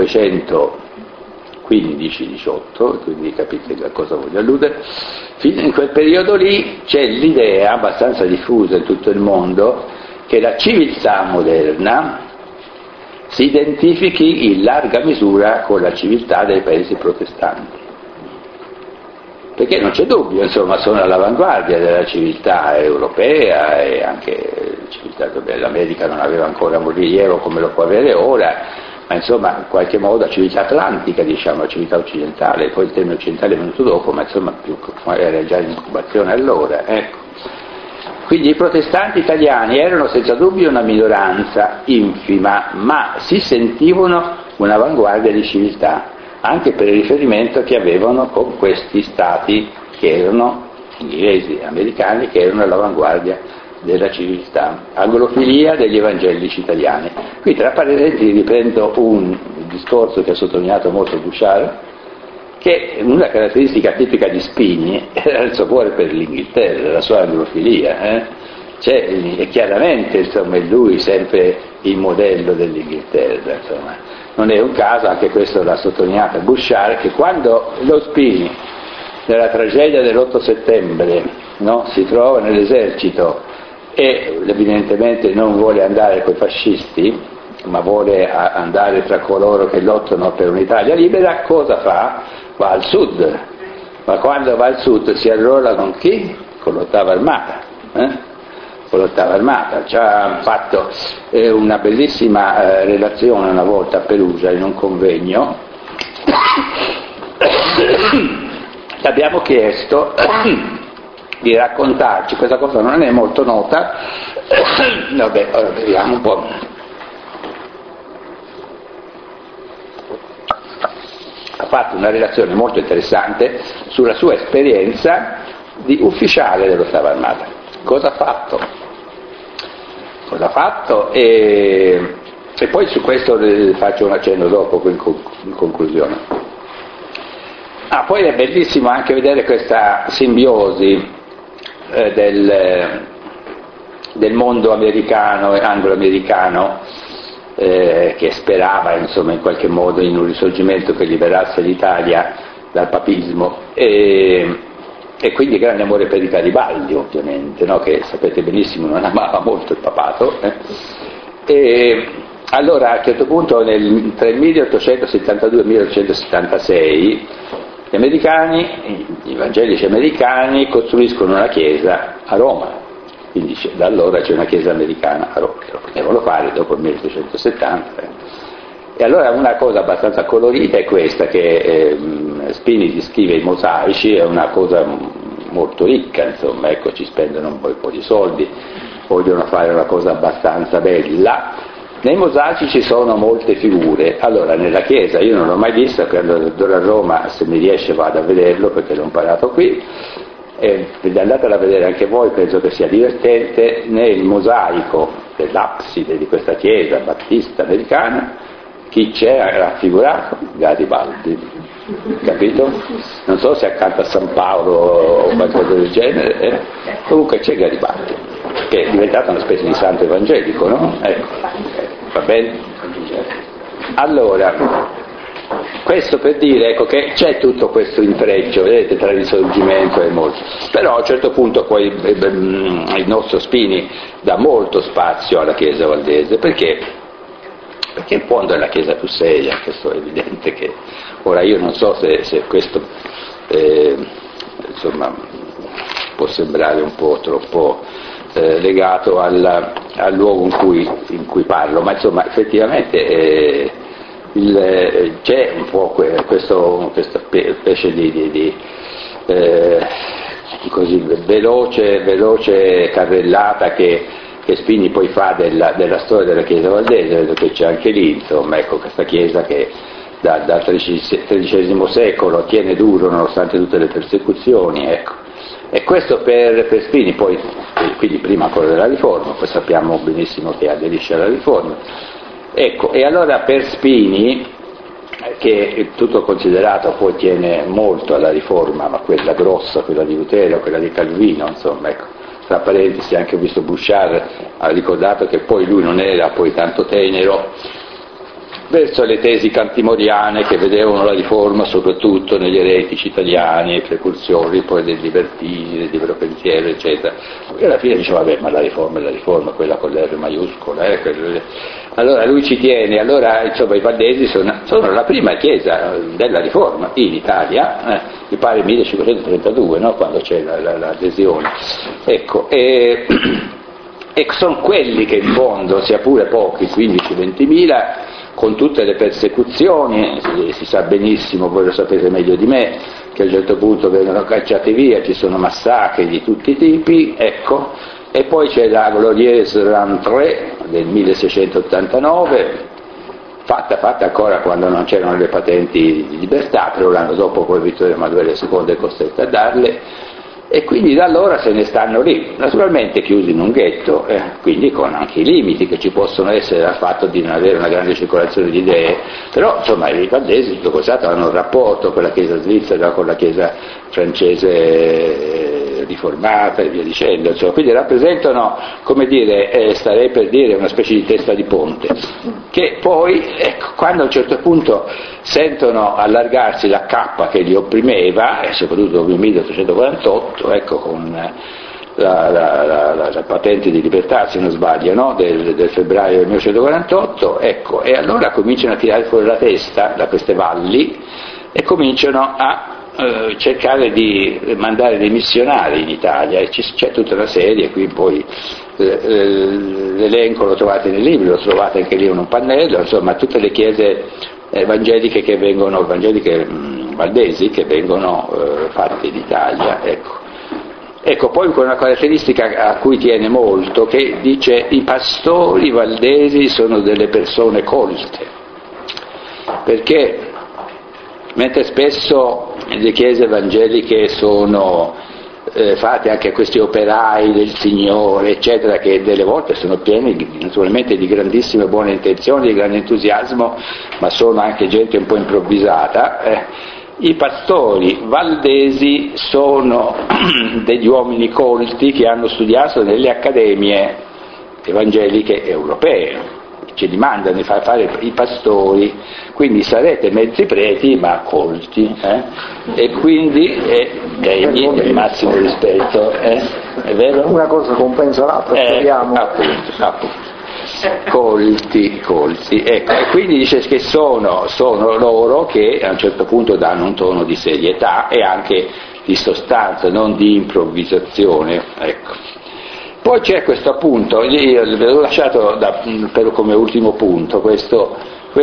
Speaker 2: 1915-18, quindi capite a cosa voglio alludere. In quel periodo lì c'è l'idea abbastanza diffusa in tutto il mondo che la civiltà moderna si identifichi in larga misura con la civiltà dei paesi protestanti, perché non c'è dubbio, insomma, sono all'avanguardia della civiltà europea e anche civiltà l'America non aveva ancora un rilievo come lo può avere ora, ma insomma in qualche modo la civiltà atlantica, diciamo, la civiltà occidentale, poi il termine occidentale è venuto dopo, ma insomma era già in incubazione allora, ecco. Quindi i protestanti italiani erano senza dubbio una minoranza infima, ma si sentivano un'avanguardia di civiltà, anche per il riferimento che avevano con questi stati che erano inglesi, americani, che erano all'avanguardia della civiltà. Anglofilia degli evangelici italiani. Qui tra parentesi riprendo un discorso che ha sottolineato molto Bouchard, che una caratteristica tipica di Spini era il suo cuore per l'Inghilterra, la sua anglofilia. E chiaramente insomma, è lui sempre il modello dell'Inghilterra. Insomma. Non è un caso, anche questo l'ha sottolineato Bouchard, che quando lo Spini, nella tragedia dell'8 settembre, no, si trova nell'esercito e evidentemente non vuole andare con i fascisti, ma vuole andare tra coloro che lottano per un'Italia libera, cosa fa? Va al sud, ma quando va al sud si arruola con chi? Con l'ottava armata, con l'ottava armata. Ci ha fatto una bellissima relazione una volta a Perugia in un convegno. Abbiamo chiesto di raccontarci, questa cosa non è molto nota, vabbè, ora vediamo un po'. Ha fatto una relazione molto interessante sulla sua esperienza di ufficiale dell'ottava armata. Cosa ha fatto? Cosa ha fatto? E poi su questo faccio un accenno dopo in conclusione. Poi è bellissimo anche vedere questa simbiosi del mondo americano e anglo-americano, che sperava insomma in qualche modo in un risorgimento che liberasse l'Italia dal papismo, e quindi grande amore per i Garibaldi ovviamente, no? Che sapete benissimo non amava molto il papato, e allora a un certo punto tra il 1872 e il 1876 gli americani, gli evangelici americani costruiscono una chiesa a Roma. Quindi da allora c'è una chiesa americana a Roma, che lo potevano fare dopo il 1870. E allora una cosa abbastanza colorita è questa, che Spini descrive i mosaici, è una cosa molto ricca, insomma, ecco, ci spendono un po' di soldi, vogliono fare una cosa abbastanza bella. Nei mosaici ci sono molte figure. Allora nella chiesa, io non l'ho mai vista, quando andrò a Roma, se mi riesce vado a vederlo perché l'ho imparato qui, andatela a vedere anche voi, penso che sia divertente. Nel mosaico dell'abside di questa chiesa battista americana chi c'è raffigurato? Garibaldi. capito? Non so se accanto a San Paolo o qualcosa del genere, comunque c'è Garibaldi, che è diventato una specie di santo evangelico, no? Va bene? Allora, questo per dire, ecco, che c'è tutto questo intreccio, vedete, tra risorgimento e molto, però a un certo punto poi il nostro Spini dà molto spazio alla Chiesa valdese, perché in fondo è la Chiesa più seria, questo è evidente. Che ora io non so se questo insomma può sembrare un po' troppo legato al luogo in cui parlo, ma insomma effettivamente c'è un po' questa specie di così veloce carrellata che Spini poi fa della storia della Chiesa valdese. Vedo che c'è anche lì, insomma, ecco, questa Chiesa che dal XIII secolo tiene duro nonostante tutte le persecuzioni, ecco. E questo per Spini, poi, quindi prima ancora della Riforma, poi sappiamo benissimo che aderisce alla Riforma. Ecco, e allora per Spini, che tutto considerato poi tiene molto alla Riforma, ma quella grossa, quella di Lutero, quella di Calvino, insomma, ecco, tra parentesi anche ho visto Bouchard ha ricordato che poi lui non era poi tanto tenero verso le tesi cantimoriane che vedevano la Riforma soprattutto negli eretici italiani, i precursori poi dei libertini, del libero pensiero, eccetera. E alla fine diceva, vabbè, ma la Riforma è la Riforma, quella con l'R maiuscola, allora lui ci tiene. Allora insomma i valdesi sono la prima chiesa della Riforma in Italia, mi pare 1532, no? Quando c'è l'adesione, ecco, e sono quelli che in fondo, sia pure pochi, 15-20 mila, con tutte le persecuzioni, si sa benissimo, voi lo sapete meglio di me, che a un certo punto vengono cacciati via, ci sono massacri di tutti i tipi, ecco, e poi c'è la glorieuse rentrée del 1689, fatta ancora quando non c'erano le patenti di libertà, però l'anno dopo poi Vittorio Emanuele II è costretto a darle, e quindi da allora se ne stanno lì, naturalmente chiusi in un ghetto, quindi con anche i limiti che ci possono essere dal fatto di non avere una grande circolazione di idee, però insomma i valdesi tutto questo hanno un rapporto con la Chiesa svizzera, con la Chiesa francese riformata e via dicendo, insomma, quindi rappresentano, come dire, starei per dire una specie di testa di ponte, che poi, ecco, quando a un certo punto sentono allargarsi la cappa che li opprimeva, e soprattutto dopo il 1848, ecco, con la patente di libertà, se non sbaglio, no? del febbraio del 1948, ecco, e allora cominciano a tirare fuori la testa da queste valli e cominciano a cercare di mandare dei missionari in Italia, e c'è tutta una serie, qui poi l'elenco lo trovate nei libri, lo trovate anche lì in un pannello, insomma tutte le chiese evangeliche valdesi che vengono fatte in Italia, ecco, poi con una caratteristica a cui tiene molto, che dice: i pastori valdesi sono delle persone colte, perché mentre spesso le chiese evangeliche sono fatte anche questi operai del Signore, eccetera, che delle volte sono pieni naturalmente di grandissime buone intenzioni, di grande entusiasmo, ma sono anche gente un po' improvvisata, i pastori valdesi sono degli uomini colti che hanno studiato nelle accademie evangeliche europee, ce li mandano a fare i pastori, quindi sarete mezzi preti ma colti, e quindi degni del massimo rispetto, è vero?
Speaker 1: Una cosa compensa l'altra, speriamo.
Speaker 2: Appunto. Colti, ecco, e quindi dice che sono loro che a un certo punto danno un tono di serietà e anche di sostanza, non di improvvisazione, ecco. Poi c'è questo appunto, io ve l'ho lasciato come ultimo punto, questo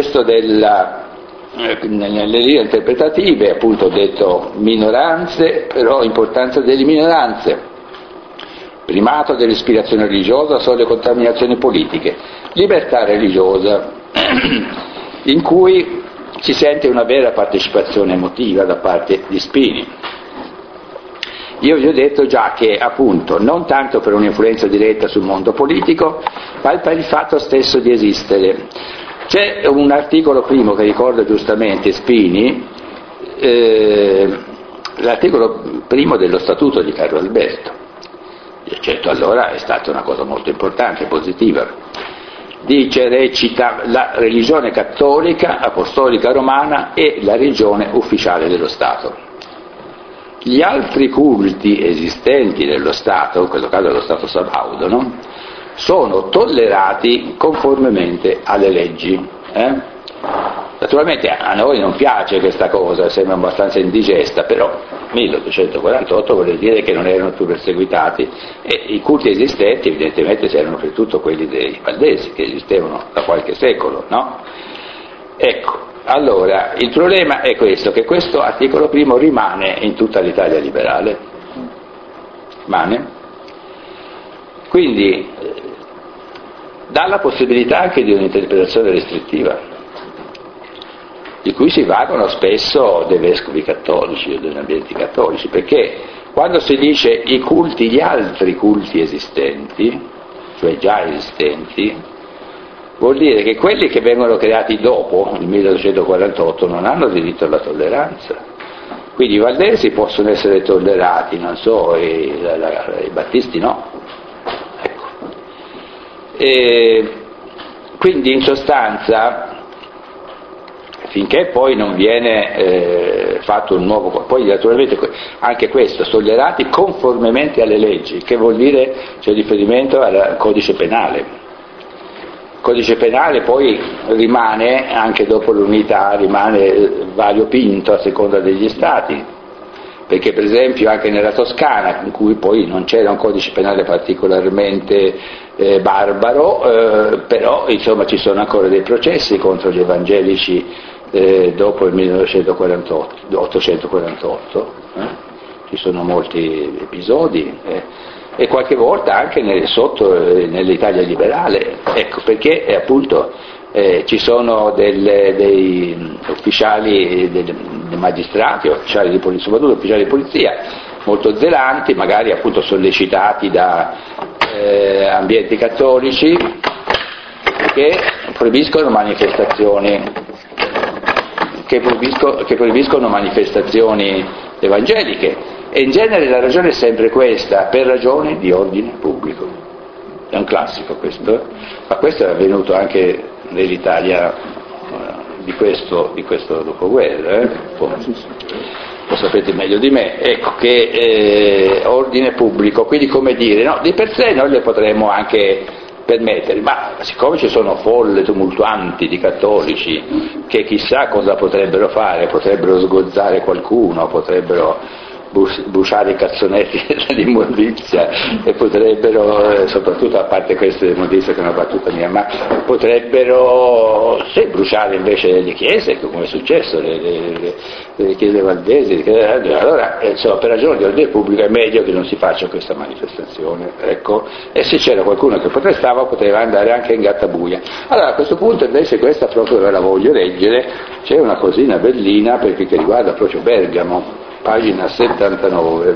Speaker 2: nelle linee interpretative, appunto ho detto minoranze, però importanza delle minoranze, primato dell'ispirazione religiosa sulle contaminazioni politiche, libertà religiosa, in cui si sente una vera partecipazione emotiva da parte di Spini. Io vi ho detto già che appunto non tanto per un'influenza diretta sul mondo politico, ma per il fatto stesso di esistere. C'è un articolo primo che ricorda giustamente Spini, l'articolo primo dello Statuto di Carlo Alberto. Certo, allora è stata una cosa molto importante, positiva. Dice, recita: la religione cattolica, apostolica romana è la religione ufficiale dello Stato. Gli altri culti esistenti nello Stato, in questo caso dello Stato sabaudo, no? Sono tollerati conformemente alle leggi. Naturalmente a noi non piace questa cosa, sembra abbastanza indigesta, però 1848 vuol dire che non erano più perseguitati e i culti esistenti evidentemente erano per tutto quelli dei valdesi, che esistevano da qualche secolo, no? Ecco, allora il problema è questo, che questo articolo primo rimane in tutta l'Italia liberale, rimane, quindi dà la possibilità anche di un'interpretazione restrittiva, di cui si valgono spesso dei vescovi cattolici o degli ambienti cattolici, perché quando si dice i culti, gli altri culti esistenti, cioè già esistenti, vuol dire che quelli che vengono creati dopo il 1848 non hanno diritto alla tolleranza. Quindi i valdesi possono essere tollerati, non so, i battisti no. Ecco. E quindi in sostanza, finché poi non viene fatto un nuovo, poi naturalmente anche questo, tollerati conformemente alle leggi, che vuol dire c'è riferimento al codice penale. Il codice penale poi rimane, anche dopo l'unità, rimane variopinto a seconda degli stati, perché per esempio anche nella Toscana, in cui poi non c'era un codice penale particolarmente barbaro, però insomma ci sono ancora dei processi contro gli evangelici dopo il 1848, ci sono molti episodi e qualche volta anche nell'Italia liberale, ecco, perché appunto ci sono dei ufficiali, dei magistrati, ufficiali di polizia, soprattutto ufficiali di polizia, molto zelanti, magari appunto sollecitati da ambienti cattolici, che proibiscono manifestazioni evangeliche, e in genere la ragione è sempre questa, per ragioni di ordine pubblico. È un classico questo, ma questo è avvenuto anche nell'Italia di questo dopoguerra, lo sapete meglio di me, ecco, che ordine pubblico, quindi come dire, no, di per sé noi le potremmo anche permettere, ma siccome ci sono folle tumultuanti di cattolici che chissà cosa potrebbero fare, potrebbero sgozzare qualcuno, potrebbero bruciare i cazzonetti dell'immondizia e potrebbero, soprattutto a parte queste immondizia che è una battuta mia, ma potrebbero bruciare invece le chiese, come è successo, le chiese valdesi, allora insomma, per ragioni di ordine pubblico è meglio che non si faccia questa manifestazione, ecco, e se c'era qualcuno che protestava poteva andare anche in gattabuia. Allora a questo punto invece questa proprio ve la voglio leggere, c'è una cosina bellina perché che riguarda proprio Bergamo, pagina 79.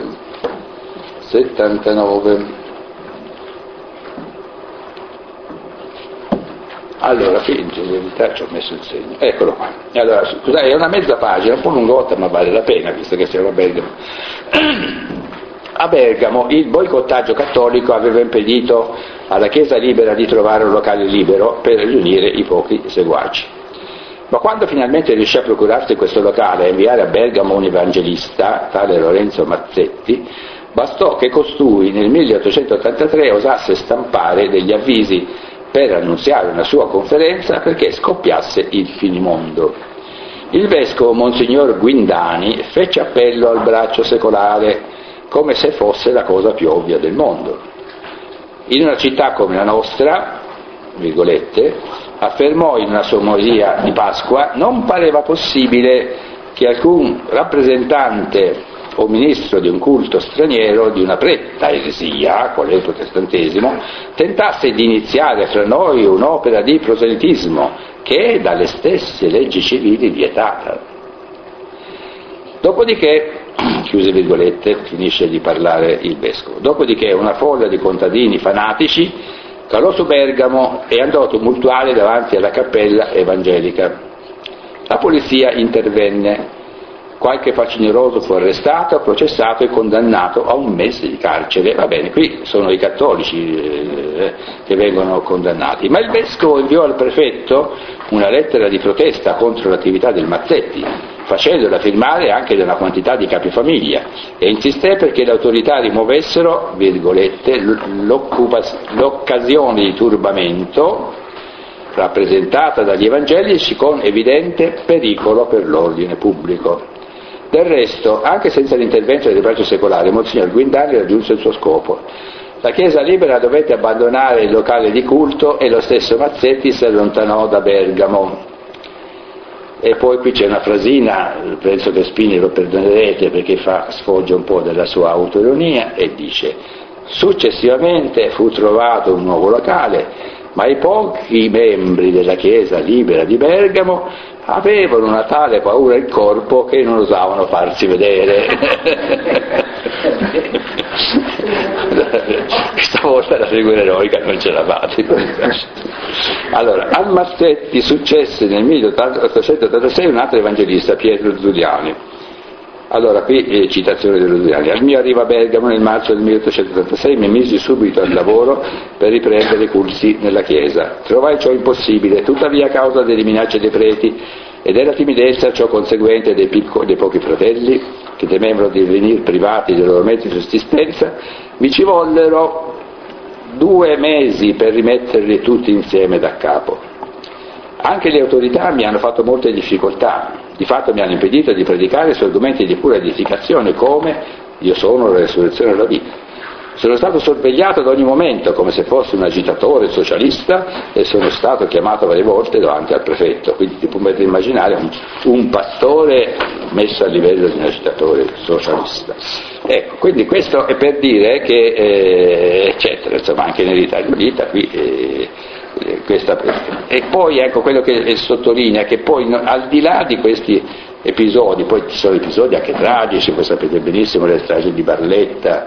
Speaker 2: Allora, finge in verità ci ho messo il segno, eccolo qua. Allora, scusate, è una mezza pagina, un po' lungotta, ma vale la pena, visto che siamo a Bergamo. A Bergamo il boicottaggio cattolico aveva impedito alla Chiesa libera di trovare un locale libero per riunire i pochi seguaci. Ma quando finalmente riuscì a procurarsi questo locale e inviare a Bergamo un evangelista, tale Lorenzo Mazzetti, bastò che costui nel 1883 osasse stampare degli avvisi per annunziare una sua conferenza perché scoppiasse il finimondo. Il vescovo Monsignor Guindani fece appello al braccio secolare come se fosse la cosa più ovvia del mondo. In una città come la nostra, virgolette, affermò in una sua omelia di Pasqua, non pareva possibile che alcun rappresentante o ministro di un culto straniero, di una pretta eresia, qual è il protestantesimo, tentasse di iniziare fra noi un'opera di proselitismo che è dalle stesse leggi civili vietata. Dopodiché, chiuse virgolette, finisce di parlare il vescovo, dopodiché una folla di contadini fanatici calò su Bergamo e andò a tumultuare davanti alla cappella evangelica. La polizia intervenne, Qualche facineroso fu arrestato, processato e condannato a 1 mese di carcere. Va bene, qui sono i cattolici che vengono condannati. Ma il vescovo inviò al prefetto una lettera di protesta contro l'attività del Mazzetti, facendola firmare anche da una quantità di capifamiglia, e insisté perché le autorità rimuovessero, virgolette, l'occasione di turbamento rappresentata dagli evangelici con evidente pericolo per l'ordine pubblico. Del resto, anche senza l'intervento del braccio secolare, Monsignor Guindani raggiunse il suo scopo. La Chiesa libera dovette abbandonare il locale di culto e lo stesso Mazzetti si allontanò da Bergamo. E poi qui c'è una frasina, penso che Spini lo perdonerete perché sfoggia un po' della sua autoironia, e dice: successivamente fu trovato un nuovo locale, ma i pochi membri della Chiesa libera di Bergamo avevano una tale paura in corpo che non osavano farsi vedere. Stavolta la figura eroica non ce l'ha fatta. Allora, al Mazzetti successe nel 1886 un altro evangelista, Pietro Zuliani. Allora, qui citazione dello Zuliani: al mio arrivo a Bergamo nel marzo del 1886 mi misi subito al lavoro per riprendere i cursi nella chiesa. Trovai ciò impossibile, tuttavia a causa delle minacce dei preti e della timidezza ciò conseguente dei pochi fratelli, che temevano di venire privati dei loro mezzi di sussistenza, mi ci vollero 2 mesi per rimetterli tutti insieme da capo. Anche le autorità mi hanno fatto molte difficoltà, di fatto mi hanno impedito di predicare su argomenti di pura edificazione come io sono la resurrezione e la vita. Sono stato sorvegliato ad ogni momento come se fossi un agitatore socialista e sono stato chiamato varie volte davanti al prefetto, quindi ti puoi immaginare un pastore messo a livello di un agitatore socialista. Ecco, quindi questo è per dire che eccetera, insomma, anche nell'Italia Unita qui e poi ecco quello che sottolinea che poi al di là di questi episodi, poi ci sono episodi anche tragici, voi sapete benissimo le stragi di Barletta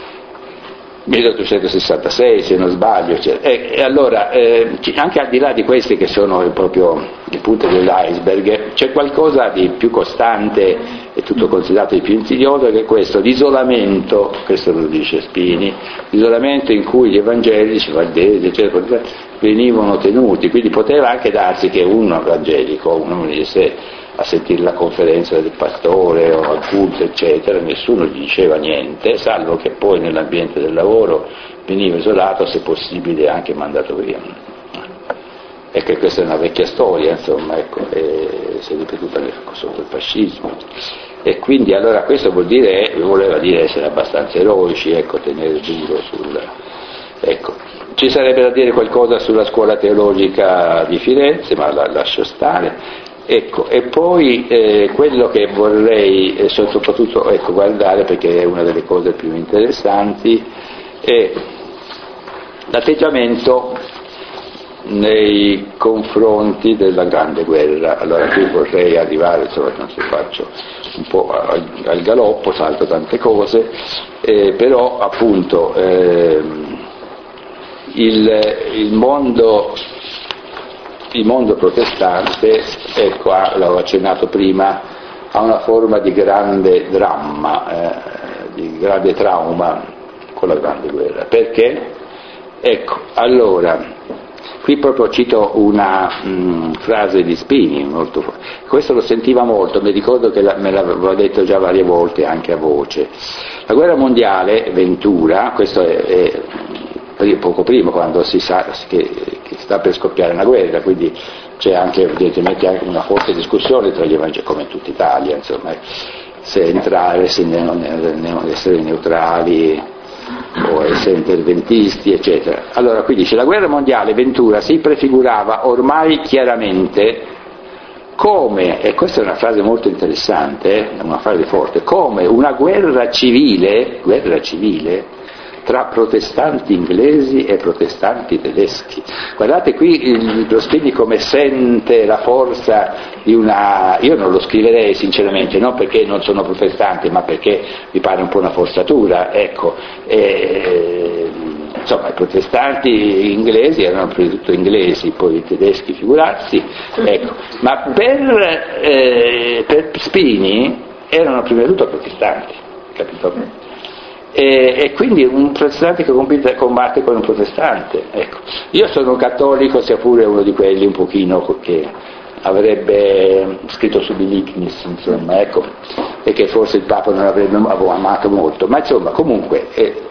Speaker 2: 1866 se non sbaglio, e allora anche al di là di questi che sono proprio il punto dell'iceberg, c'è qualcosa di più costante e tutto considerato di più insidioso, che è questo l'isolamento, questo lo dice Spini, l'isolamento in cui gli evangelici, valdesi eccetera venivano tenuti, quindi poteva anche darsi che un evangelico, uno venisse a sentire la conferenza del pastore o al culto eccetera, nessuno gli diceva niente, salvo che poi nell'ambiente del lavoro veniva isolato, se possibile anche mandato via. Ecco, questa è una vecchia storia, insomma, ecco, si è ripetuta sotto il fascismo, e quindi allora questo voleva dire essere abbastanza eroici, ecco, tenere duro ecco. Ci sarebbe da dire qualcosa sulla scuola teologica di Firenze, ma la lascio stare. Ecco, e poi quello che vorrei soprattutto guardare, perché è una delle cose più interessanti, è l'atteggiamento nei confronti della Grande Guerra. Allora qui vorrei arrivare, insomma, non si faccio un po' al galoppo, salto tante cose, però appunto il mondo protestante, ecco, l'avevo accennato prima, ha una forma di grande dramma, di grande trauma con la Grande Guerra. Perché? Ecco, allora, qui proprio cito una frase di Spini, questo lo sentiva molto, mi ricordo che me l'avevo detto già varie volte anche a voce. La guerra mondiale, Ventura, questo è poco prima, quando si sa che sta per scoppiare una guerra, quindi c'è anche evidentemente anche una forte discussione tra gli evangelici, come in tutta Italia, insomma, se entrare, se essere neutrali o essere interventisti, eccetera. Allora qui dice: la guerra mondiale, Ventura si prefigurava ormai chiaramente come, e questa è una frase molto interessante, una frase forte, come una guerra civile tra protestanti inglesi e protestanti tedeschi. Guardate qui lo Spini come sente la forza di una... Io non lo scriverei sinceramente, non perché non sono protestante, ma perché mi pare un po' una forzatura, ecco. Insomma, i protestanti inglesi erano prima di tutto inglesi, poi i tedeschi figurarsi, ecco. Ma per Spini erano prima di tutto protestanti, capito? E quindi un protestante che combatte con un protestante, ecco. Io sono cattolico, sia pure uno di quelli un pochino che avrebbe scritto su Bilignis, insomma, ecco, e che forse il Papa non avrebbe amato molto, ma insomma, comunque,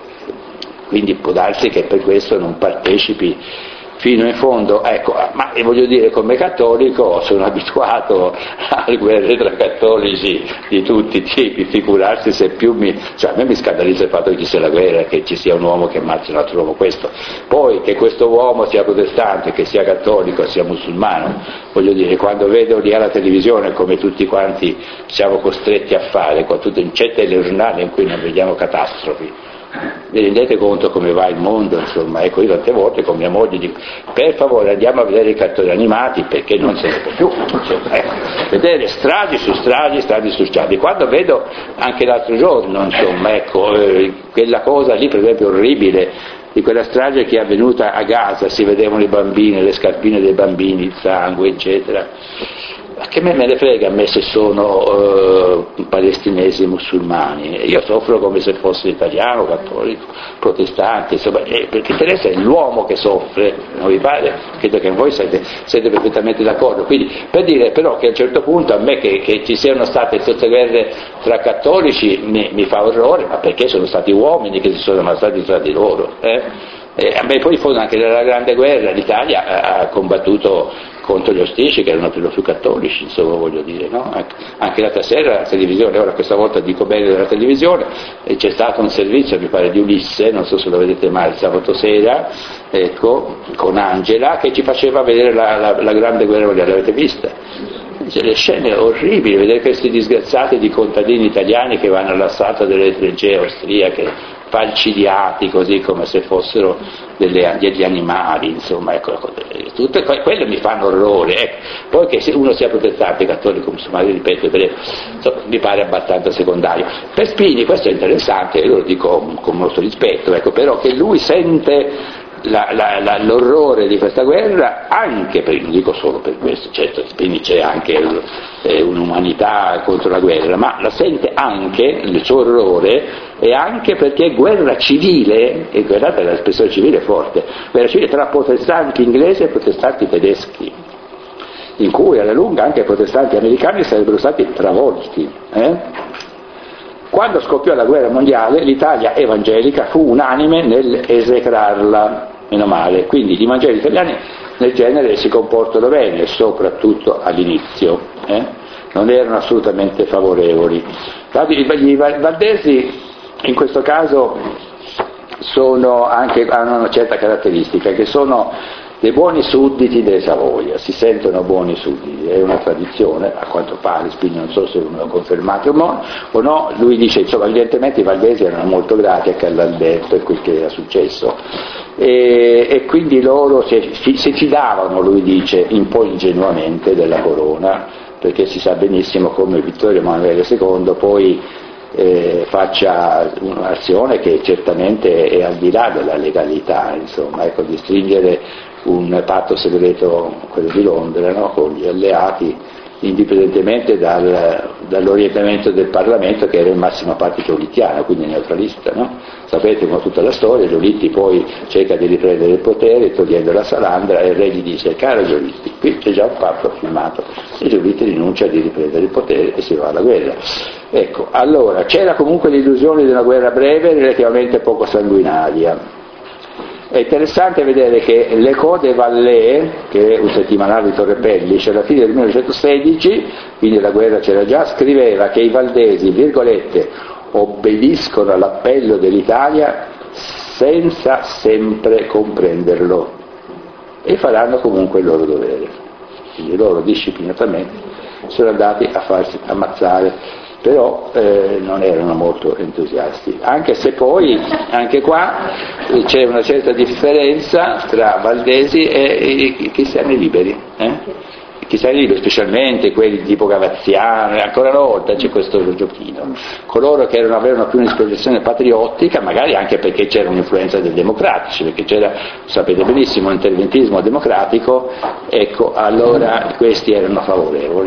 Speaker 2: quindi può darsi che per questo non partecipi fino in fondo, ecco, ma voglio dire, come cattolico sono abituato alle guerre tra cattolici di tutti i tipi, figurarsi se più cioè a me mi scandalizza il fatto che ci sia la guerra, che ci sia un uomo che ammazza un altro uomo, questo. Poi che questo uomo sia protestante, che sia cattolico, sia musulmano, voglio dire, quando vedo lì alla televisione come tutti quanti siamo costretti a fare, con tutte c'è telegiornali in cui non vediamo catastrofi. Vi rendete conto come va il mondo, insomma, ecco, io tante volte con mia moglie dico, per favore andiamo a vedere i cartoni animati perché non se ne può più, insomma, ecco, vedere stragi su stragi, quando vedo anche l'altro giorno, insomma, ecco, quella cosa lì per esempio orribile, di quella strage che è avvenuta a Gaza, si vedevano i bambini, le scarpine dei bambini, il sangue, eccetera. Ma che me ne frega a me se sono palestinesi musulmani? Io soffro come se fossi italiano, cattolico, protestante, insomma, perché interessa è l'uomo che soffre, non vi pare? Credo che voi siete perfettamente d'accordo. Quindi per dire però che a un certo punto a me che ci siano state queste guerre tra cattolici mi fa orrore, ma perché sono stati uomini che si sono ammazzati tra di loro? A me poi in fondo anche nella Grande Guerra l'Italia ha combattuto contro gli ostici che erano per lo più cattolici, insomma, voglio dire, no? Anche l'altra sera la televisione, ora questa volta dico bene della televisione, c'è stato un servizio, mi pare, di Ulisse, non so se lo vedete mai, il sabato sera, ecco, con Angela, che ci faceva vedere la Grande Guerra Mondiale, l'avete vista? C'è le scene orribili, vedere questi disgraziati di contadini italiani che vanno all'assalto delle trincee austriache, falcidiati così come se fossero degli animali, insomma, ecco, tutte quelle mi fanno orrore, ecco. Poi che se uno sia protestante, cattolico, musulmano, ripeto, insomma, mi pare abbastanza secondario. Per Spini questo è interessante, e lo dico con molto rispetto, ecco, però che lui sente l'orrore di questa guerra anche non dico solo per questo, certo quindi c'è anche un'umanità contro la guerra, ma la sente anche il suo orrore e anche perché è guerra civile, e guardate l'espressione civile è forte, guerra civile tra protestanti inglesi e protestanti tedeschi, in cui alla lunga anche i protestanti americani sarebbero stati travolti. Quando scoppiò la guerra mondiale l'Italia evangelica fu unanime nel esecrarla, meno male, quindi gli evangelici italiani nel genere si comportano bene, soprattutto all'inizio, non erano assolutamente favorevoli. I valdesi in questo caso hanno una certa caratteristica, che sono dei buoni sudditi dei Savoia, si sentono buoni sudditi, è una tradizione, a quanto pare, Spini non so se me lo confermate o no, lui dice, insomma, evidentemente i valdesi erano molto grati a Carlo Alberto e quel che era successo, e quindi loro si fidavano, lui dice, un po' ingenuamente della corona, perché si sa benissimo come Vittorio Emanuele II poi faccia un'azione che certamente è al di là della legalità, insomma, ecco, di stringere un patto segreto, quello di Londra, no? Con gli alleati, indipendentemente dall'orientamento del Parlamento, che era in massima parte giolittiano, quindi neutralista, no? Sapete come tutta la storia, Giolitti poi cerca di riprendere il potere togliendo la Salandra e il re gli dice: caro Giolitti, qui c'è già un patto firmato, e Giolitti rinuncia di riprendere il potere e si va alla guerra. Ecco, allora c'era comunque l'illusione di una guerra breve relativamente poco sanguinaria. È interessante vedere che l'Echo des Valais, che è un settimanale di Torre Pellice, alla fine del 1916, quindi la guerra c'era già, scriveva che i valdesi, virgolette, obbediscono all'appello dell'Italia senza sempre comprenderlo e faranno comunque il loro dovere. Quindi loro disciplinatamente sono andati a farsi ammazzare, però non erano molto entusiasti, anche se poi anche qua c'è una certa differenza tra valdesi e i cristiani liberi, i cristiani liberi, specialmente quelli tipo Gavaziano, e ancora una volta c'è questo giochino, coloro che avevano più un'espressione patriottica, magari anche perché c'era un'influenza dei democratici, perché c'era, sapete benissimo, un interventismo democratico, ecco, allora questi erano favorevoli.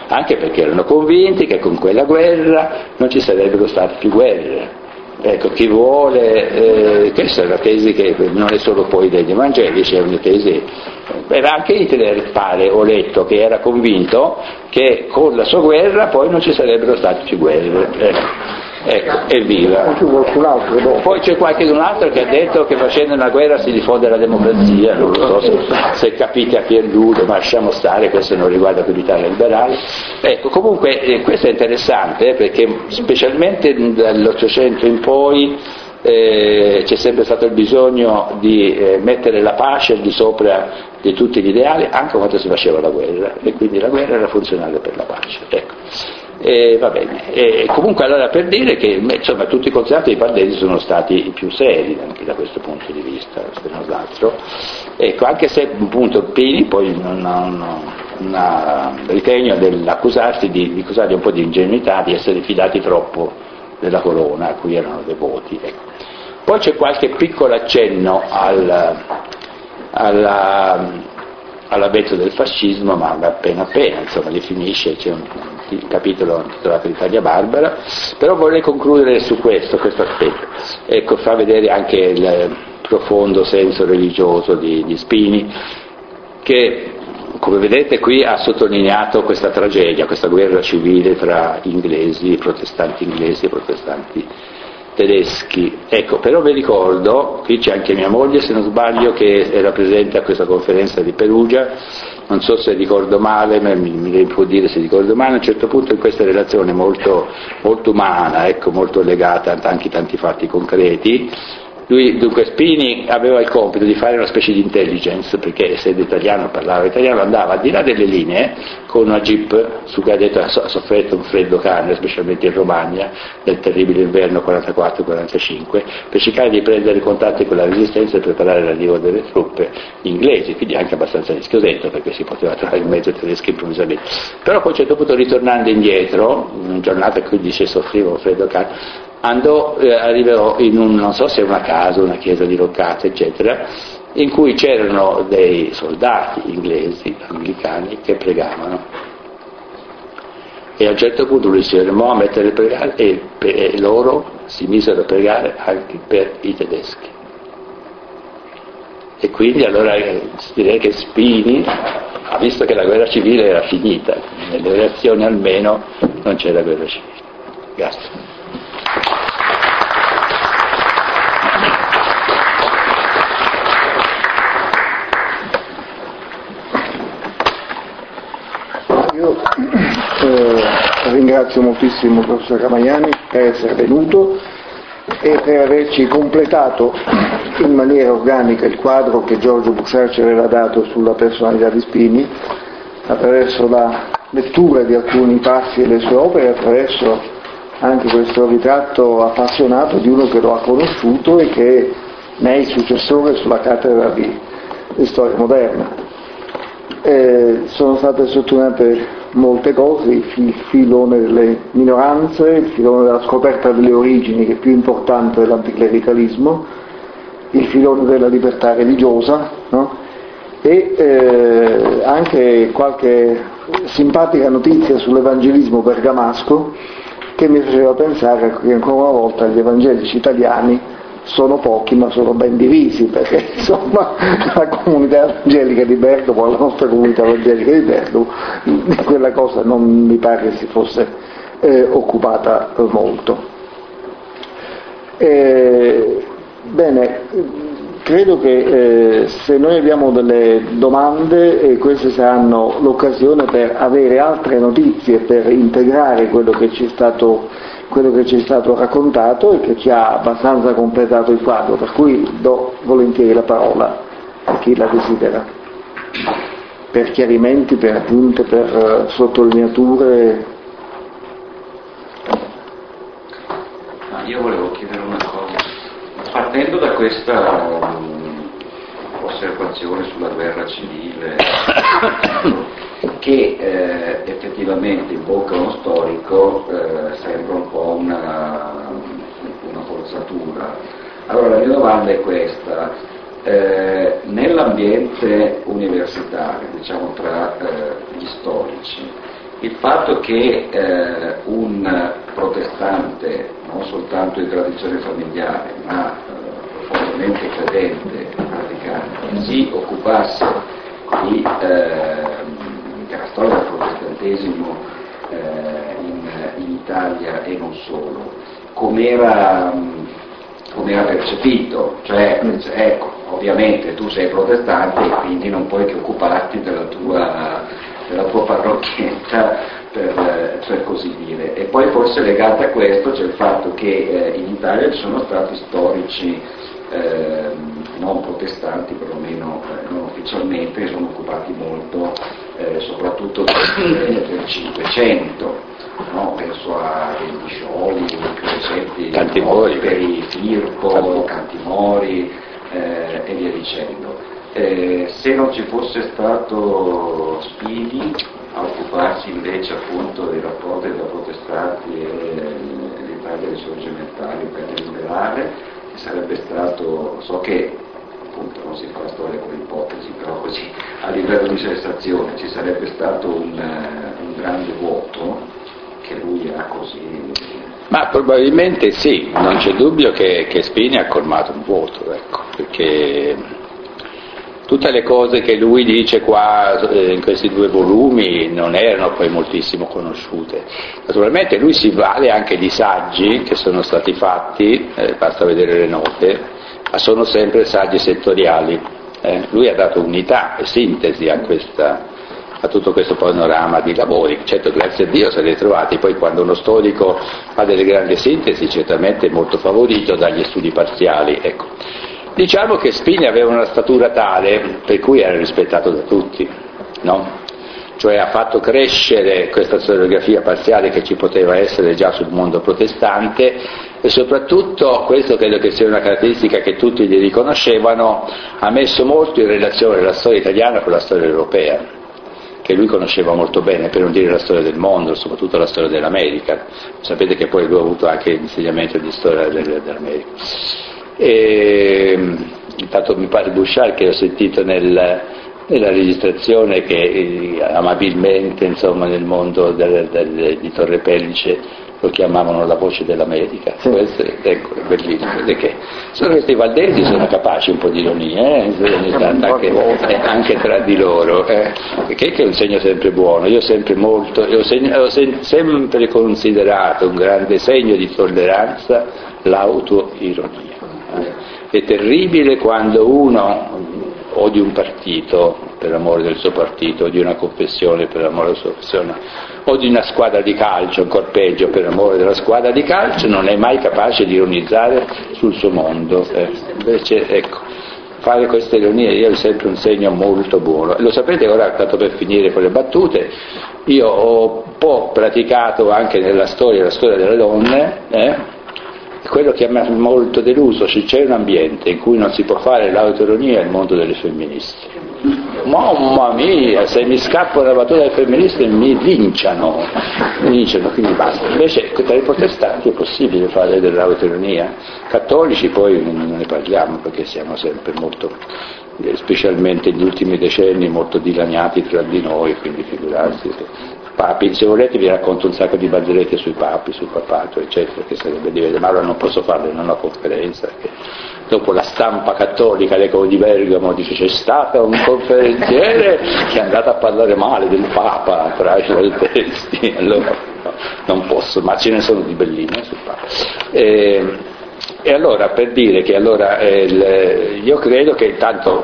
Speaker 2: anche perché erano convinti che con quella guerra non ci sarebbero state più guerre. Ecco, chi vuole, questa è una tesi che non è solo poi degli evangelici, è una tesi, anche Hitler pare, ho letto, che era convinto che con la sua guerra poi non ci sarebbero state più guerre. Ecco, evviva. Poi c'è qualcun altro che ha detto che facendo una guerra si diffonde la democrazia, non lo so se capite a Pierludo, ma lasciamo stare, questo non riguarda più l'Italia liberale. Ecco, comunque questo è interessante perché specialmente dall'Ottocento in poi c'è sempre stato il bisogno di mettere la pace al di sopra di tutti gli ideali, anche quando si faceva la guerra, e quindi la guerra era funzionale per la pace. Ecco. Va bene, comunque allora per dire che insomma tutti i considerati dei Pardesi sono stati i più seri anche da questo punto di vista, se non altro, ecco, anche se appunto Pini poi non ha ritegno dell'accusarsi di accusarli un po' di ingenuità, di essere fidati troppo della corona a cui erano devoti, ecco. Poi c'è qualche piccolo accenno all'avvento del fascismo, ma appena, insomma, li finisce, c'è il capitolo intitolato Italia Barbara, però vorrei concludere su questo aspetto, ecco, fa vedere anche il profondo senso religioso di Spini, che come vedete qui ha sottolineato questa tragedia, questa guerra civile tra protestanti inglesi e protestanti tedeschi. Ecco, però vi ricordo, qui c'è anche mia moglie se non sbaglio che era presente a questa conferenza di Perugia, non so se ricordo male, ma mi può dire se ricordo male, a un certo punto in questa relazione molto, molto umana, ecco, molto legata a tanti fatti concreti, lui, dunque Spini aveva il compito di fare una specie di intelligence, perché essendo italiano, parlava italiano, andava al di là delle linee con una jeep su cui ha detto ha sofferto un freddo cane, specialmente in Romagna, nel terribile inverno 44-45, per cercare di prendere contatti con la resistenza e preparare l'arrivo delle truppe inglesi, quindi anche abbastanza rischiosetto perché si poteva trovare in mezzo ai tedeschi improvvisamente. Però poi a un certo punto, ritornando indietro, in giornata in cui dice soffrivo un freddo cane, arrivò in non so se una casa, una chiesa diroccata, eccetera, in cui c'erano dei soldati inglesi, anglicani, che pregavano. E a un certo punto lui si fermò a mettere a pregare e loro si misero a pregare anche per i tedeschi. E quindi allora direi che Spini ha visto che la guerra civile era finita, nelle reazioni almeno non c'era guerra civile. Grazie.
Speaker 1: Io ringrazio moltissimo il professor Camagliani per essere venuto e per averci completato in maniera organica il quadro che Giorgio Bussar ci aveva dato sulla personalità di Spini, attraverso la lettura di alcuni passi delle sue opere, attraverso anche questo ritratto appassionato di uno che lo ha conosciuto e che ne è il successore sulla cattedra di storia moderna. Sono state sottolineate molte cose, il filone delle minoranze, il filone della scoperta delle origini, che è più importante dell'anticlericalismo, il filone della libertà religiosa, no? E anche qualche simpatica notizia sull'evangelismo bergamasco, che mi faceva pensare che ancora una volta gli evangelici italiani sono pochi ma sono ben divisi, perché insomma la comunità evangelica di Bergamo, la nostra comunità evangelica di Bergamo, di quella cosa non mi pare si fosse occupata molto. Bene, credo che se noi abbiamo delle domande, queste saranno l'occasione per avere altre notizie, per integrare quello che ci è stato raccontato e che ci ha abbastanza completato il quadro, per cui do volentieri la parola a chi la desidera, per chiarimenti, per appunti, per sottolineature.
Speaker 3: Io volevo chiedere una cosa, partendo da questa osservazione sulla guerra civile che effettivamente in bocca a uno storico sembra un po' una forzatura. Allora la mia domanda è questa: nell'ambiente universitario, diciamo tra gli storici, Il fatto che un protestante, non soltanto di tradizione familiare, ma profondamente credente, praticante, si occupasse della storia del protestantesimo in Italia e non solo, com'era percepito, cioè ecco, ovviamente tu sei protestante e quindi non puoi che occuparti della tua parrocchietta, per così dire. E poi forse legato a questo c'è il fatto che in Italia ci sono stati storici non protestanti, perlomeno non ufficialmente, che sono occupati molto soprattutto del Cinquecento, no? Penso a Discioli, più recenti,
Speaker 2: Cantimori,
Speaker 3: Firpo, Cantimori e via dicendo. Se non ci fosse stato Spini a occuparsi invece appunto dei rapporti tra protestanti e l'Italia risorgimentale per liberale, sarebbe stato, so che appunto non si fa la storia con ipotesi, però così a livello di sensazione ci sarebbe stato un grande vuoto che lui ha così.
Speaker 2: Ma probabilmente sì, non c'è dubbio che Spini ha colmato un vuoto, ecco, perché tutte le cose che lui dice qua in questi 2 volumi non erano poi moltissimo conosciute. Naturalmente lui si vale anche di saggi che sono stati fatti, basta vedere le note, ma sono sempre saggi settoriali. Lui ha dato unità e sintesi a tutto questo panorama di lavori. Certo, grazie a Dio se li è trovati, poi quando uno storico fa delle grandi sintesi certamente è molto favorito dagli studi parziali, ecco. Diciamo che Spini aveva una statura tale per cui era rispettato da tutti, no? Cioè ha fatto crescere questa storiografia parziale che ci poteva essere già sul mondo protestante e soprattutto, questo credo che sia una caratteristica che tutti gli riconoscevano, ha messo molto in relazione la storia italiana con la storia europea, che lui conosceva molto bene, per non dire la storia del mondo, soprattutto la storia dell'America. Sapete che poi lui ha avuto anche l'insegnamento di storia dell'America. Intanto mi pare Bouchard, che ho sentito nella registrazione, che amabilmente insomma nel mondo di Torre Pellice lo chiamavano la voce dell'America.
Speaker 1: Sì.
Speaker 2: Questo ecco, è bellissimo, perché sono questi valdesi, sono capaci un po' di ironia, ogni tanto anche tra di loro, che è un segno sempre buono. Io ho sempre considerato un grande segno di tolleranza l'autoironia. È terribile quando uno o di un partito per amore del suo partito, o di una confessione per amore della sua confessione, o di una squadra di calcio, ancor peggio per amore della squadra di calcio, non è mai capace di ironizzare sul suo mondo. Invece ecco, fare queste ironie è sempre un segno molto buono. Lo sapete, ora tanto per finire con le battute, io ho un po' praticato anche nella storia la storia delle donne, quello che mi ha molto deluso, se c'è un ambiente in cui non si può fare l'autoironia è il mondo delle femministe. Mamma mia, se mi scappo una battuta delle femministe mi linciano, quindi basta. Invece tra i protestanti è possibile fare dell'autoironia, cattolici poi non ne parliamo perché siamo sempre molto, specialmente negli ultimi decenni, molto dilaniati tra di noi, quindi figurarsi. Papi, se volete vi racconto un sacco di barzellette sui papi, sul papato, eccetera, che sarebbe diverso, ma ora non posso farlo in una conferenza, perché dopo la stampa cattolica, l'Eco di Bergamo dice c'è stato un conferenziere che è andato a parlare male del Papa tra i suoi testi, allora no, non posso, ma ce ne sono di belline sul Papa. E allora, per dire che allora io credo che intanto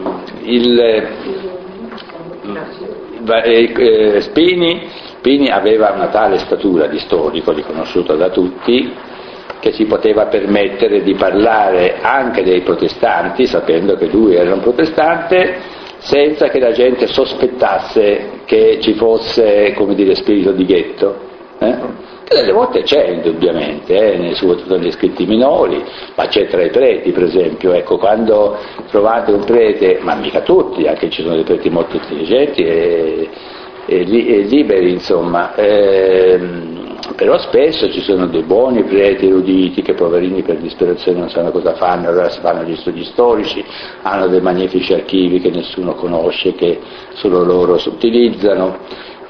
Speaker 2: Spini aveva una tale statura di storico, riconosciuto da tutti, che si poteva permettere di parlare anche dei protestanti, sapendo che lui era un protestante, senza che la gente sospettasse che ci fosse, come dire, spirito di ghetto. Che delle volte c'è indubbiamente, soprattutto negli scritti minori, ma c'è tra i preti, per esempio. Ecco, quando trovate un prete, ma mica tutti, anche ci sono dei preti molto intelligenti e liberi, insomma, però spesso ci sono dei buoni preti eruditi che poverini per disperazione non sanno cosa fanno, allora si fanno gli studi storici, hanno dei magnifici archivi che nessuno conosce, che solo loro utilizzano,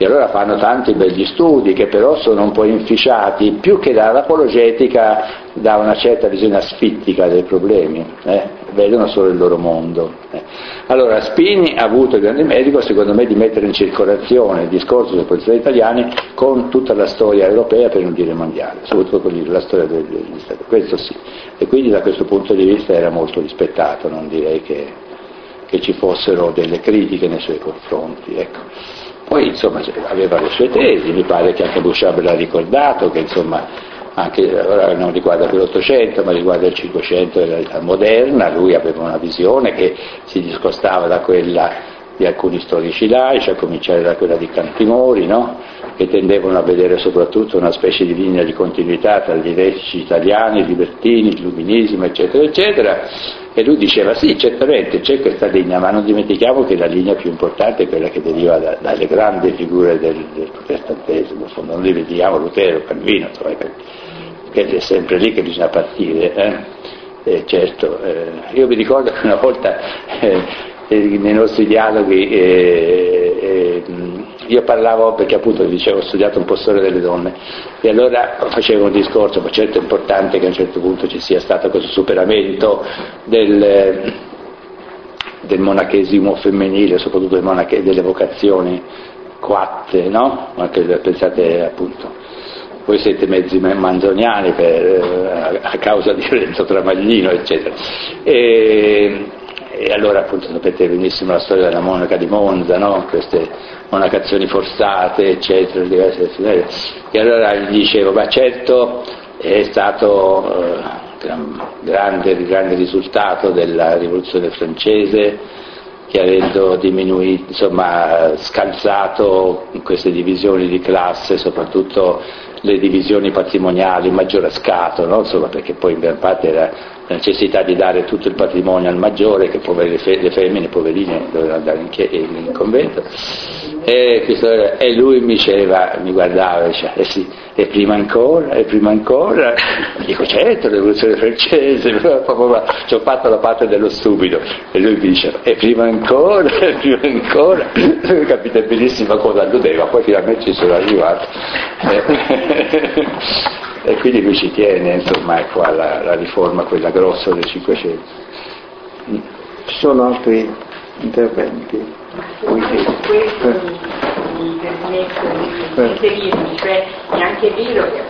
Speaker 2: E allora fanno tanti begli studi che però sono un po' inficiati, più che dall'apologetica, da una certa visione asfittica dei problemi, vedono solo il loro mondo. Allora Spini ha avuto il grande merito, secondo me, di mettere in circolazione il discorso dei politici italiani con tutta la storia europea, per non dire mondiale, soprattutto con la storia degli Stati. Questo sì, e quindi da questo punto di vista era molto rispettato, non direi che ci fossero delle critiche nei suoi confronti, ecco. Poi insomma aveva le sue tesi, mi pare che anche Bouchabel l'ha ricordato, che insomma anche ora non riguarda più l'Ottocento ma riguarda il Cinquecento e l'età moderna, lui aveva una visione che si discostava da quella di alcuni storici laici, a cominciare da quella di Cantimori, no? Che tendevano a vedere soprattutto una specie di linea di continuità tra gli eretici italiani, i libertini, l'illuminismo, eccetera, eccetera, e lui diceva sì, certamente c'è questa linea, ma non dimentichiamo che la linea più importante è quella che deriva dalle grandi figure del protestantesimo, in fondo non li vediamo, Lutero, Calvino, insomma, che è sempre lì che bisogna partire. Certo, io mi ricordo che una volta nei nostri dialoghi io parlavo, perché appunto dicevo ho studiato un po' storia delle donne, e allora facevo un discorso, ma certo è importante che a un certo punto ci sia stato questo superamento del monachesimo femminile, soprattutto delle vocazioni coatte, no? Anche pensate appunto, voi siete mezzi manzoniani a causa di Lorenzo Tramaglino, eccetera. E allora appunto sapete benissimo la storia della monaca di Monza, no? Queste monacazioni forzate, eccetera, e allora gli dicevo, ma certo è stato grande risultato della rivoluzione francese, che avendo diminuito, insomma, scalzato queste divisioni di classe, soprattutto le divisioni patrimoniali, il maggiorescato, no? Insomma, perché poi in gran parte era la necessità di dare tutto il patrimonio al maggiore, che le femmine poverine dovevano andare in convento, e lui mi guardava e diceva, sì, e prima ancora, dico certo, la rivoluzione francese, ci ho fatto la parte dello stupido, e lui mi diceva, e prima ancora, capite benissimo cosa alludeva, poi finalmente ci sono arrivato. E quindi lui ci tiene, insomma, ecco, alla riforma quella grossa del Cinquecento.
Speaker 1: Ci sono altri interventi?
Speaker 4: Questo mi permetto di inserirmi, cioè è anche vero che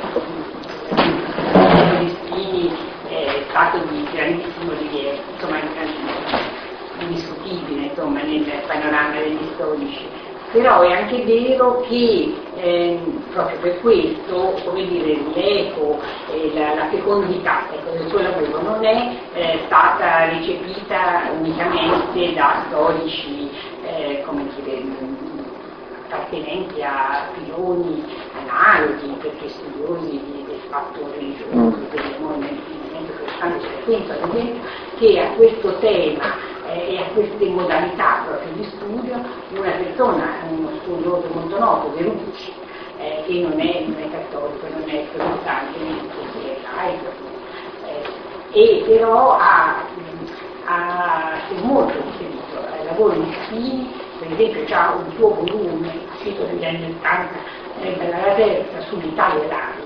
Speaker 4: Spini è stato di grandissimo rilievo, insomma indiscutibile, insomma, nel panorama degli storici. Però è anche vero che proprio per questo, come dire, l'eco e la fecondità del suo lavoro non è stata recepita unicamente da storici, come dire, appartenenti a filoni analoghi, perché studiosi del fatto religioso, del movimento protestante, penso ad esempio che a questo tema e a queste modalità proprio di studio una persona, uno studioso molto noto, Verrucci, che non è cattolico, non è protestante, è laico, e però ha molto riferito al lavoro di Spini. Per esempio c'ha un suo volume scritto negli anni 80, la terza, sull'Italia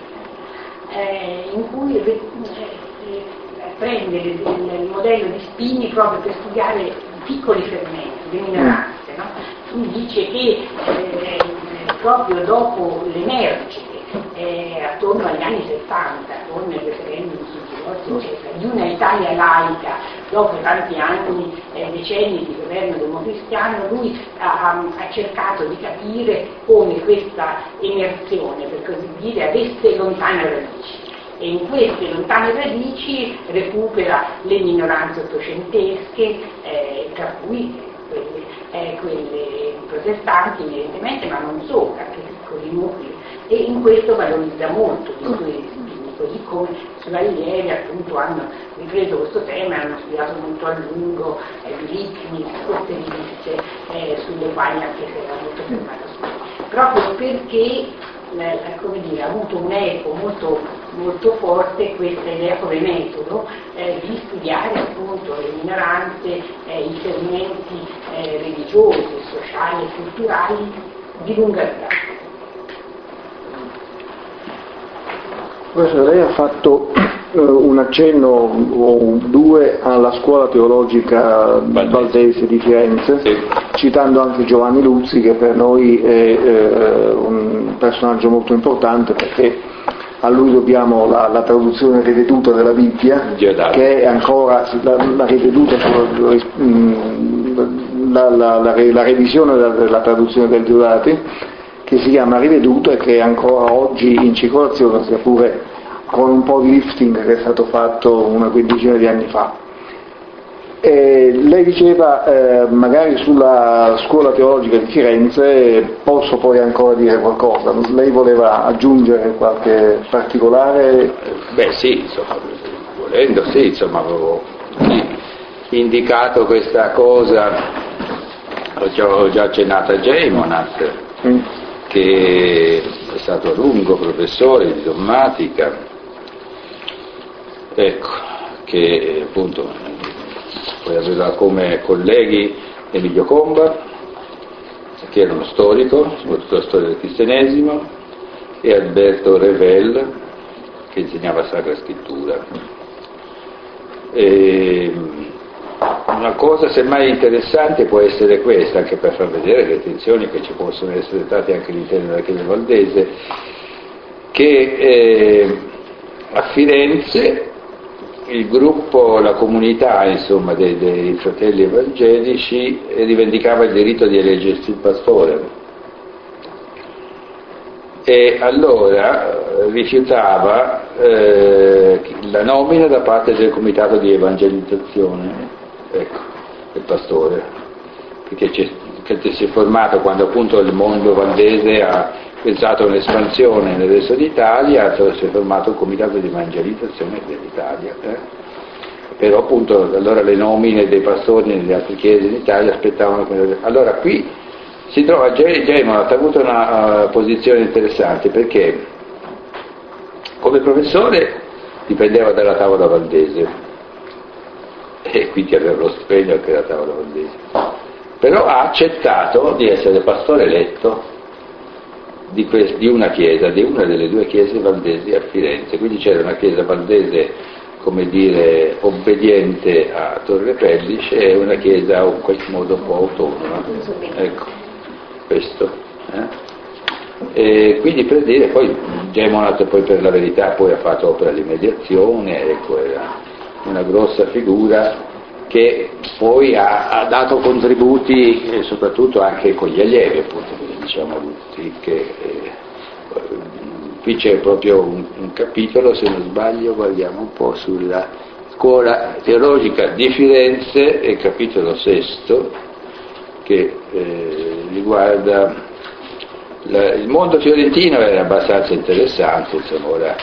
Speaker 4: laica, in cui prende il modello di Spini proprio per studiare i piccoli fermenti, le minoranze, no? Lui dice che proprio dopo l'emergere attorno agli anni 70, con il referendum sul divorzio, eccetera, di una Italia laica, dopo tanti anni, decenni di governo democristiano, lui ha cercato di capire come questa emersione, per così dire, avesse lontane radici. E in queste lontane radici recupera le minoranze ottocentesche, tra cui quelle protestanti evidentemente, ma non solo, anche piccoli nuclei, e in questo valorizza molto i suoi Spini, così come sulla allievi appunto hanno ripreso questo tema, hanno studiato molto a lungo ritmi, queste riviste sulle quali anche si era molto fermato Spini, proprio perché come dire, ha avuto un eco molto, molto forte questa idea come metodo di studiare appunto le minoranze, i fermenti religiosi, sociali e culturali di lunga data.
Speaker 1: Lei ha fatto un accenno o due alla scuola teologica valdese di Firenze,
Speaker 2: sì,
Speaker 1: citando anche Giovanni Luzzi, che per noi è un personaggio molto importante, perché a lui dobbiamo la traduzione riveduta della Bibbia, che è ancora la riveduta, la revisione della traduzione del Diodati, che si chiama Riveduto e che è ancora oggi in circolazione, sia pure con un po' di lifting che è stato fatto una quindicina di anni fa. Lei diceva magari sulla scuola teologica di Firenze posso poi ancora dire qualcosa. Lei voleva aggiungere qualche particolare?
Speaker 2: Beh sì, insomma, volendo sì, insomma, avevo indicato questa cosa, ho già accennato a Geimonat, che è stato a lungo professore di dogmatica, ecco, che appunto poi aveva come colleghi Emilio Comba, che era uno storico, soprattutto la storia del cristianesimo, e Alberto Revel, che insegnava Sacra Scrittura. Una cosa semmai interessante può essere questa, anche per far vedere le tensioni che ci possono essere state anche all'interno della Chiesa valdese, che a Firenze il gruppo, la comunità insomma dei fratelli evangelici rivendicava il diritto di eleggersi il pastore, e allora rifiutava la nomina da parte del comitato di evangelizzazione, ecco, del pastore, perché che si è formato quando appunto il mondo valdese ha pensato a un'espansione nel resto d'Italia, si è formato un comitato di evangelizzazione dell'Italia, però appunto allora le nomine dei pastori nelle altre chiese d'Italia aspettavano. Allora qui si trova Geimonat ha avuto una posizione interessante, perché come professore dipendeva dalla tavola valdese e quindi aveva lo stipendio anche dalla tavola valdese, però ha accettato di essere pastore eletto di una chiesa, di una delle due chiese valdesi a Firenze. Quindi c'era una chiesa valdese, come dire, obbediente a Torre Pellice, e una chiesa in qualche modo un po' autonoma, ecco, questo. E quindi per dire, poi Geimonat poi per la verità poi ha fatto opera di mediazione, ecco, era una grossa figura che poi ha dato contributi soprattutto anche con gli allievi, appunto, come diciamo tutti, che qui c'è proprio un capitolo, se non sbaglio, guardiamo un po' sulla scuola teologica di Firenze, è il capitolo 6, che riguarda il mondo fiorentino. Era abbastanza interessante, insomma. Ora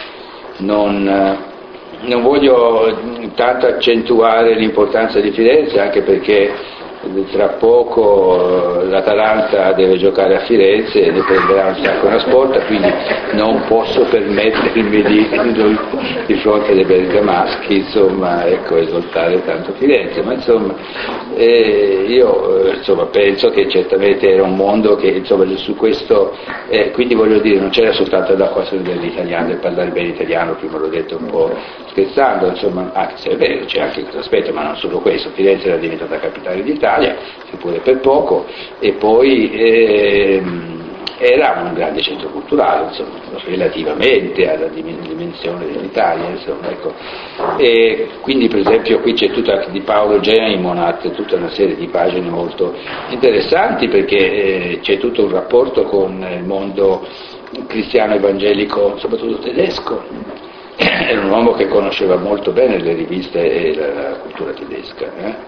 Speaker 2: non voglio tanto accentuare l'importanza di Firenze, anche perché tra poco l'Atalanta deve giocare a Firenze e ne prenderà un sacco una sporta, quindi non posso permettermi di fronte dei bergamaschi, insomma, ecco, esaltare tanto Firenze, ma insomma io insomma penso che certamente era un mondo che insomma su questo quindi voglio dire, non c'era soltanto la questione dell'italiano, del parlare bene italiano, prima l'ho detto un po' scherzando, insomma, anche se è vero, c'è anche questo aspetto, ma non solo questo. Firenze era diventata capitale d'Italia, seppure per poco, e poi era un grande centro culturale, insomma, relativamente alla dimensione dell'Italia, insomma, ecco. E quindi per esempio qui c'è tutta di Paolo Geimonat, tutta una serie di pagine molto interessanti, perché c'è tutto un rapporto con il mondo cristiano evangelico, soprattutto tedesco. Era un uomo che conosceva molto bene le riviste e la cultura tedesca.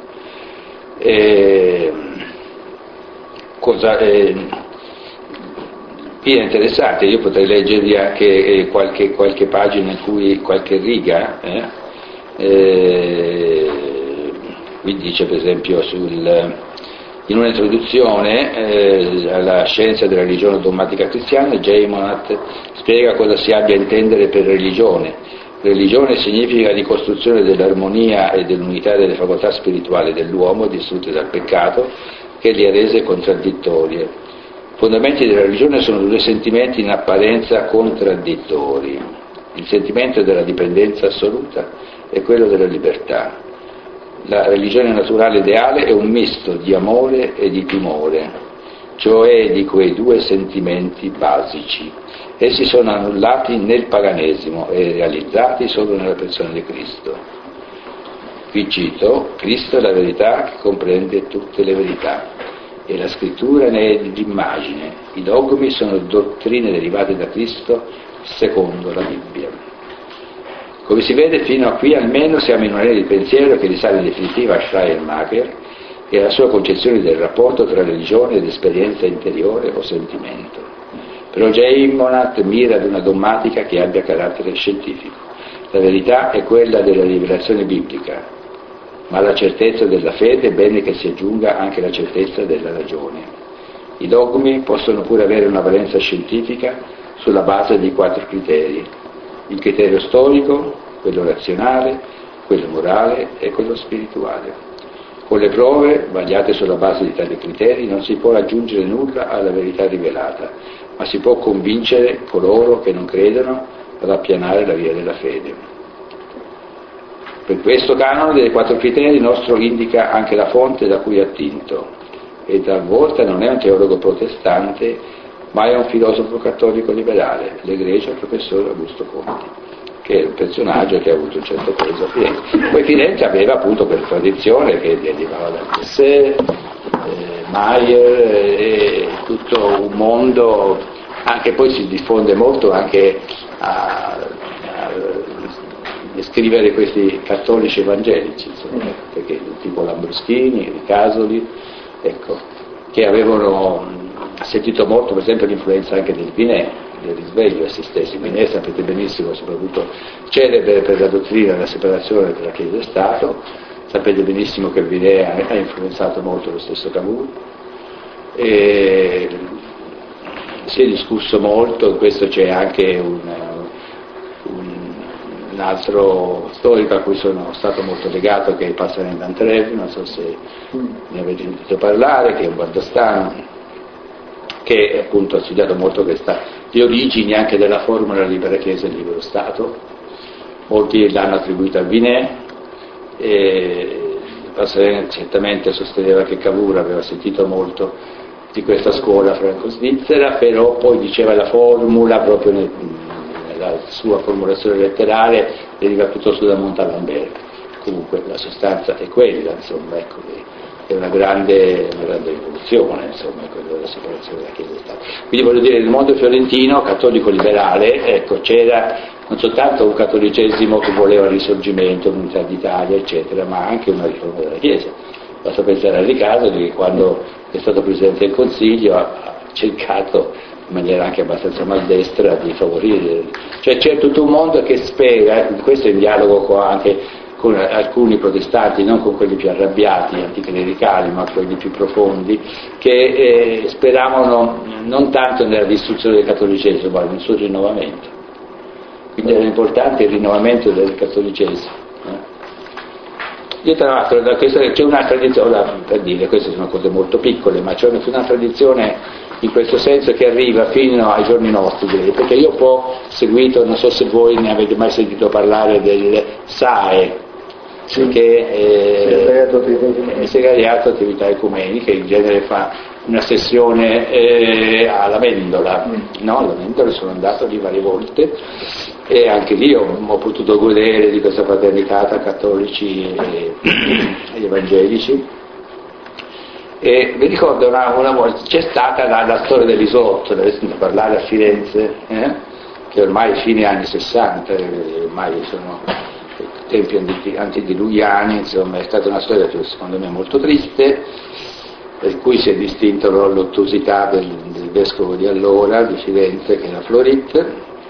Speaker 2: Qui è interessante, io potrei leggervi anche qualche pagina in cui qualche riga, qui dice per esempio in un'introduzione alla scienza della religione dogmatica cristiana, Geimonat spiega cosa si abbia a intendere per religione. Religione significa ricostruzione dell'armonia e dell'unità delle facoltà spirituali dell'uomo distrutte dal peccato, che li ha rese contraddittorie. I fondamenti della religione sono due sentimenti in apparenza contraddittori, il sentimento della dipendenza assoluta e quello della libertà. La religione naturale ideale è un misto di amore e di timore, cioè di quei due sentimenti basici. Essi sono annullati nel paganesimo e realizzati solo nella persona di Cristo. Qui cito: Cristo è la verità che comprende tutte le verità, e la scrittura ne è l'immagine. I dogmi sono dottrine derivate da Cristo secondo la Bibbia. Come si vede, fino a qui almeno siamo in una linea di pensiero che risale in definitiva a Schleiermacher e alla sua concezione del rapporto tra religione ed esperienza interiore o sentimento. Però J. Monat mira ad una dogmatica che abbia carattere scientifico. La verità è quella della rivelazione biblica, ma alla certezza della fede è bene che si aggiunga anche la certezza della ragione. I dogmi possono pure avere una valenza scientifica sulla base di 4 criteri: il criterio storico, quello razionale, quello morale e quello spirituale. Con le prove, vagliate sulla base di tali criteri, non si può aggiungere nulla alla verità rivelata, ma si può convincere coloro che non credono ad appianare la via della fede. Per questo canone dei 4 criteri il nostro indica anche la fonte da cui è attinto, e talvolta non è un teologo protestante, ma è un filosofo cattolico liberale, l'egregio professor Augusto Conti, che è un personaggio che ha avuto un certo peso a Firenze. Poi Firenze aveva appunto per tradizione, che derivava da Bessè, Maier e tutto un mondo, anche poi si diffonde molto anche a descrivere questi cattolici evangelici, insomma, perché tipo Lambruschini, Ricasoli, ecco, che avevano sentito molto per esempio l'influenza anche del Vinè, del risveglio essi stessi. Vinè, sapete benissimo, soprattutto celebre per la dottrina della separazione tra Chiesa e Stato. Sapete benissimo che Vinè ha influenzato molto lo stesso Cavour, e si è discusso molto. In questo c'è anche un altro storico a cui sono stato molto legato, che è Passarin d'Antrevi, non so se ne avete sentito parlare, che è un valdostano, che appunto ha studiato molto le origini anche della formula libera Chiesa e libero Stato. Molti l'hanno attribuita a Vinè, e Passarin certamente sosteneva che Cavour aveva sentito molto di questa scuola franco-svizzera, però poi diceva la formula proprio nella sua formulazione letterale deriva piuttosto da Montalembert. Comunque la sostanza è quella, insomma, ecco, è una grande rivoluzione, insomma, quella della separazione della Chiesa e Stato. Quindi voglio dire, nel mondo fiorentino cattolico liberale, ecco, c'era non soltanto un cattolicesimo che voleva il risorgimento, l'unità d'Italia, eccetera, ma anche una riforma della Chiesa. Basta pensare a Ricasoli, che quando è stato Presidente del Consiglio ha cercato in maniera anche abbastanza maldestra di favorire, cioè c'è tutto un mondo che spera, questo è in dialogo anche con alcuni protestanti, non con quelli più arrabbiati, anticlericali, ma quelli più profondi, che speravano non tanto nella distruzione del cattolicesimo, ma nel suo rinnovamento. Quindi era importante il rinnovamento del cattolicesimo. Io tra l'altro c'è una tradizione, per dire, queste sono cose molto piccole, ma c'è una tradizione in questo senso che arriva fino ai giorni nostri, direi, perché io ho seguito, non so se voi ne avete mai sentito parlare del SAE, che è il Segretariato Attività Ecumeniche, in genere fa una sessione alla Vendola, no? Alla Vendola sono andato lì varie volte e anche lì ho potuto godere di questa fraternità tra cattolici e evangelici. E vi ricordo una volta c'è stata la storia dell'isolotto, ne avete sentito parlare a Firenze, che ormai è fine anni 60, ormai sono tempi antidiluviani, insomma è stata una storia secondo me molto triste, per cui si è distinto l'ottusità del vescovo di allora di Firenze, che era Florit,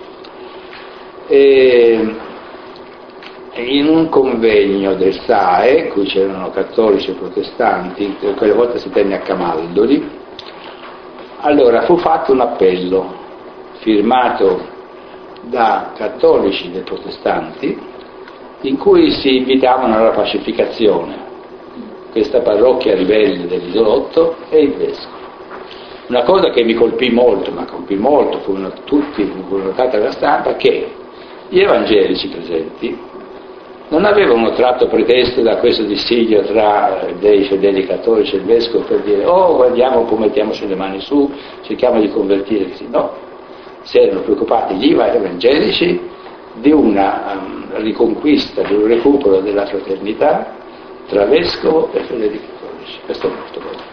Speaker 2: e in un convegno del SAE, in cui c'erano cattolici e protestanti, quella volta si tenne a Camaldoli, allora fu fatto un appello firmato da cattolici e protestanti in cui si invitavano alla pacificazione questa parrocchia ribelle dell'isolotto e il vescovo. Una cosa che mi colpì molto, furono notata alla stampa, che gli evangelici presenti non avevano tratto pretesto da questo dissidio tra dei fedeli cattolici e il vescovo per dire guardiamo un po', mettiamoci le mani su, cerchiamo di convertire così. No, si erano preoccupati gli evangelici di una riconquista, di un recupero della fraternità tra vescovo e fedeli cattolici. Questo è molto bello.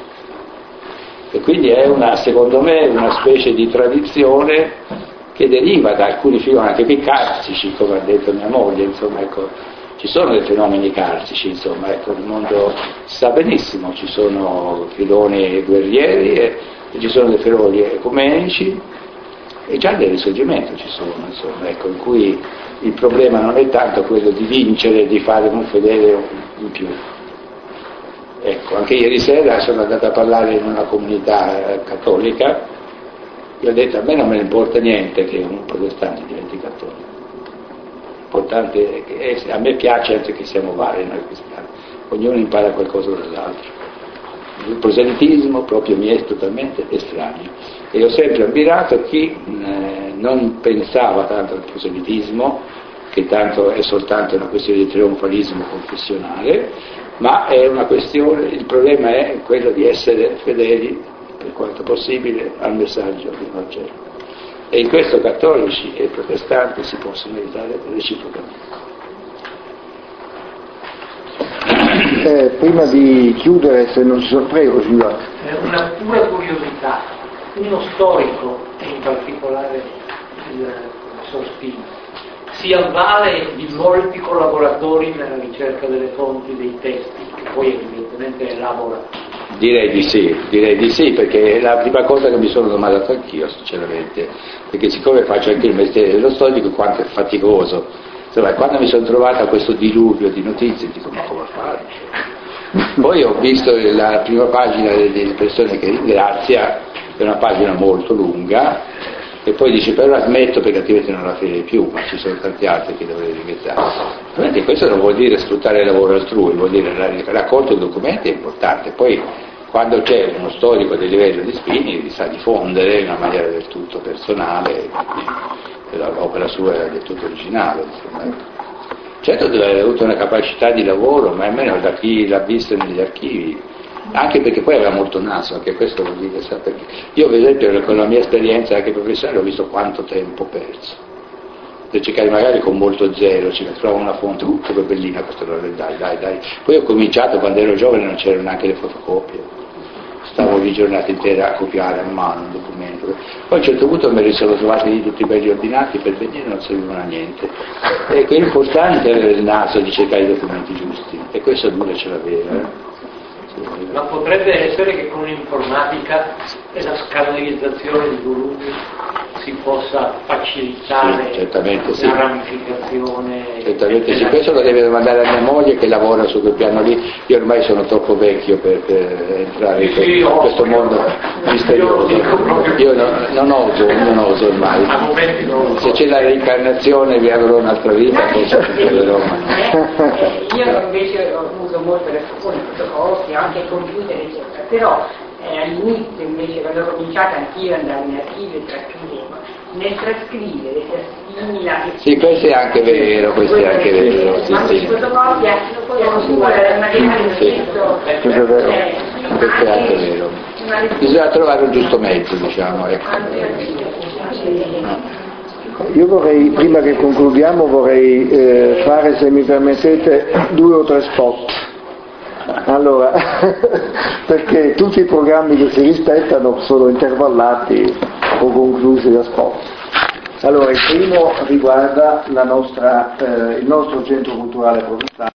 Speaker 2: E quindi è secondo me una specie di tradizione che deriva da alcuni fenomeni anche qui carsici, come ha detto mia moglie, insomma, ecco, ci sono dei fenomeni carsici, insomma, ecco, il mondo sa benissimo, ci sono filoni guerrieri e ci sono dei filoni ecumenici e già del risorgimento ci sono, insomma, ecco, in cui il problema non è tanto quello di vincere, di fare un fedele in più. Ecco, anche ieri sera sono andato a parlare in una comunità cattolica e ho detto a me non me ne importa niente che un protestante diventi cattolico, l'importante è che a me piace anche che siamo vari noi cristiani, ognuno impara qualcosa dall'altro. Il proselitismo proprio mi è totalmente estraneo e ho sempre ammirato chi non pensava tanto al proselitismo, che tanto è soltanto una questione di trionfalismo confessionale, ma è una questione, il problema è quello di essere fedeli per quanto possibile al messaggio del Vangelo. E in questo cattolici e protestanti si possono aiutare reciprocamente.
Speaker 1: Prima di chiudere, se non ci sorprego, Giulio.
Speaker 5: Una pura curiosità, uno storico, e in particolare il professor Spina, si avvale di molti collaboratori nella ricerca delle fonti, dei testi, che poi evidentemente elabora.
Speaker 2: Direi di sì, perché è la prima cosa che mi sono domandato anch'io, sinceramente, perché siccome faccio anche il mestiere dello storico, quanto è faticoso, insomma, quando mi sono trovato a questo diluvio di notizie, dico, ma come fare? Poi ho visto la prima pagina delle persone che ringrazia, è una pagina molto lunga, e poi dice però smetto perché altrimenti non la finirei più, ma ci sono tanti altri che dovrei ringraziare. Ovviamente questo non vuol dire sfruttare il lavoro altrui, vuol dire la raccolta di documenti è importante, poi quando c'è uno storico del livello di Spini sa diffondere in una maniera del tutto personale, l'opera sua era del tutto originale, insomma. Certo deve aver avuto una capacità di lavoro, ma almeno da chi l'ha visto negli archivi, anche perché poi aveva molto naso, anche questo vuol dire, perché io per esempio con la mia esperienza anche professionale ho visto quanto tempo perso, per cercare magari con molto zelo, ci trovo una fonte, che bellina questa roba, dai, poi ho cominciato quando ero giovane, non c'erano neanche le fotocopie, stavo lì giornata intera a copiare a mano un documento, poi a un certo punto me li sono trovati lì tutti belli ordinati, per venire non servivano a niente, e è importante avere il naso di cercare i documenti giusti, e questo Dure ce l'aveva.
Speaker 5: Ma potrebbe essere che con l'informatica e la scannerizzazione di volumi si possa facilitare la ramificazione.
Speaker 2: Certamente sì, questo lo deve domandare a mia moglie che lavora su quel piano lì, io ormai sono troppo vecchio per entrare in questo mondo misterioso. Io non oso ormai. Se c'è la reincarnazione vi avrò un'altra vita, forse succederò.
Speaker 4: Io invece uso molto le fotocopi, anche il computer eccetera, però all'inizio invece quando ho cominciato anch'io ad andare in archivio e trascrivevo, nel trascrivere assimila.
Speaker 2: Sì, questo è anche vero,
Speaker 4: Ma
Speaker 2: sì.
Speaker 4: fotocopia
Speaker 2: Questo è anche vero. Bisogna trovare un giusto mezzo, diciamo, ecco.
Speaker 1: Io vorrei, prima che concludiamo, fare, se mi permettete, 2 o 3 spot. Allora, perché tutti i programmi che si rispettano sono intervallati o conclusi da spot. Allora, il primo riguarda il nostro centro culturale protestante.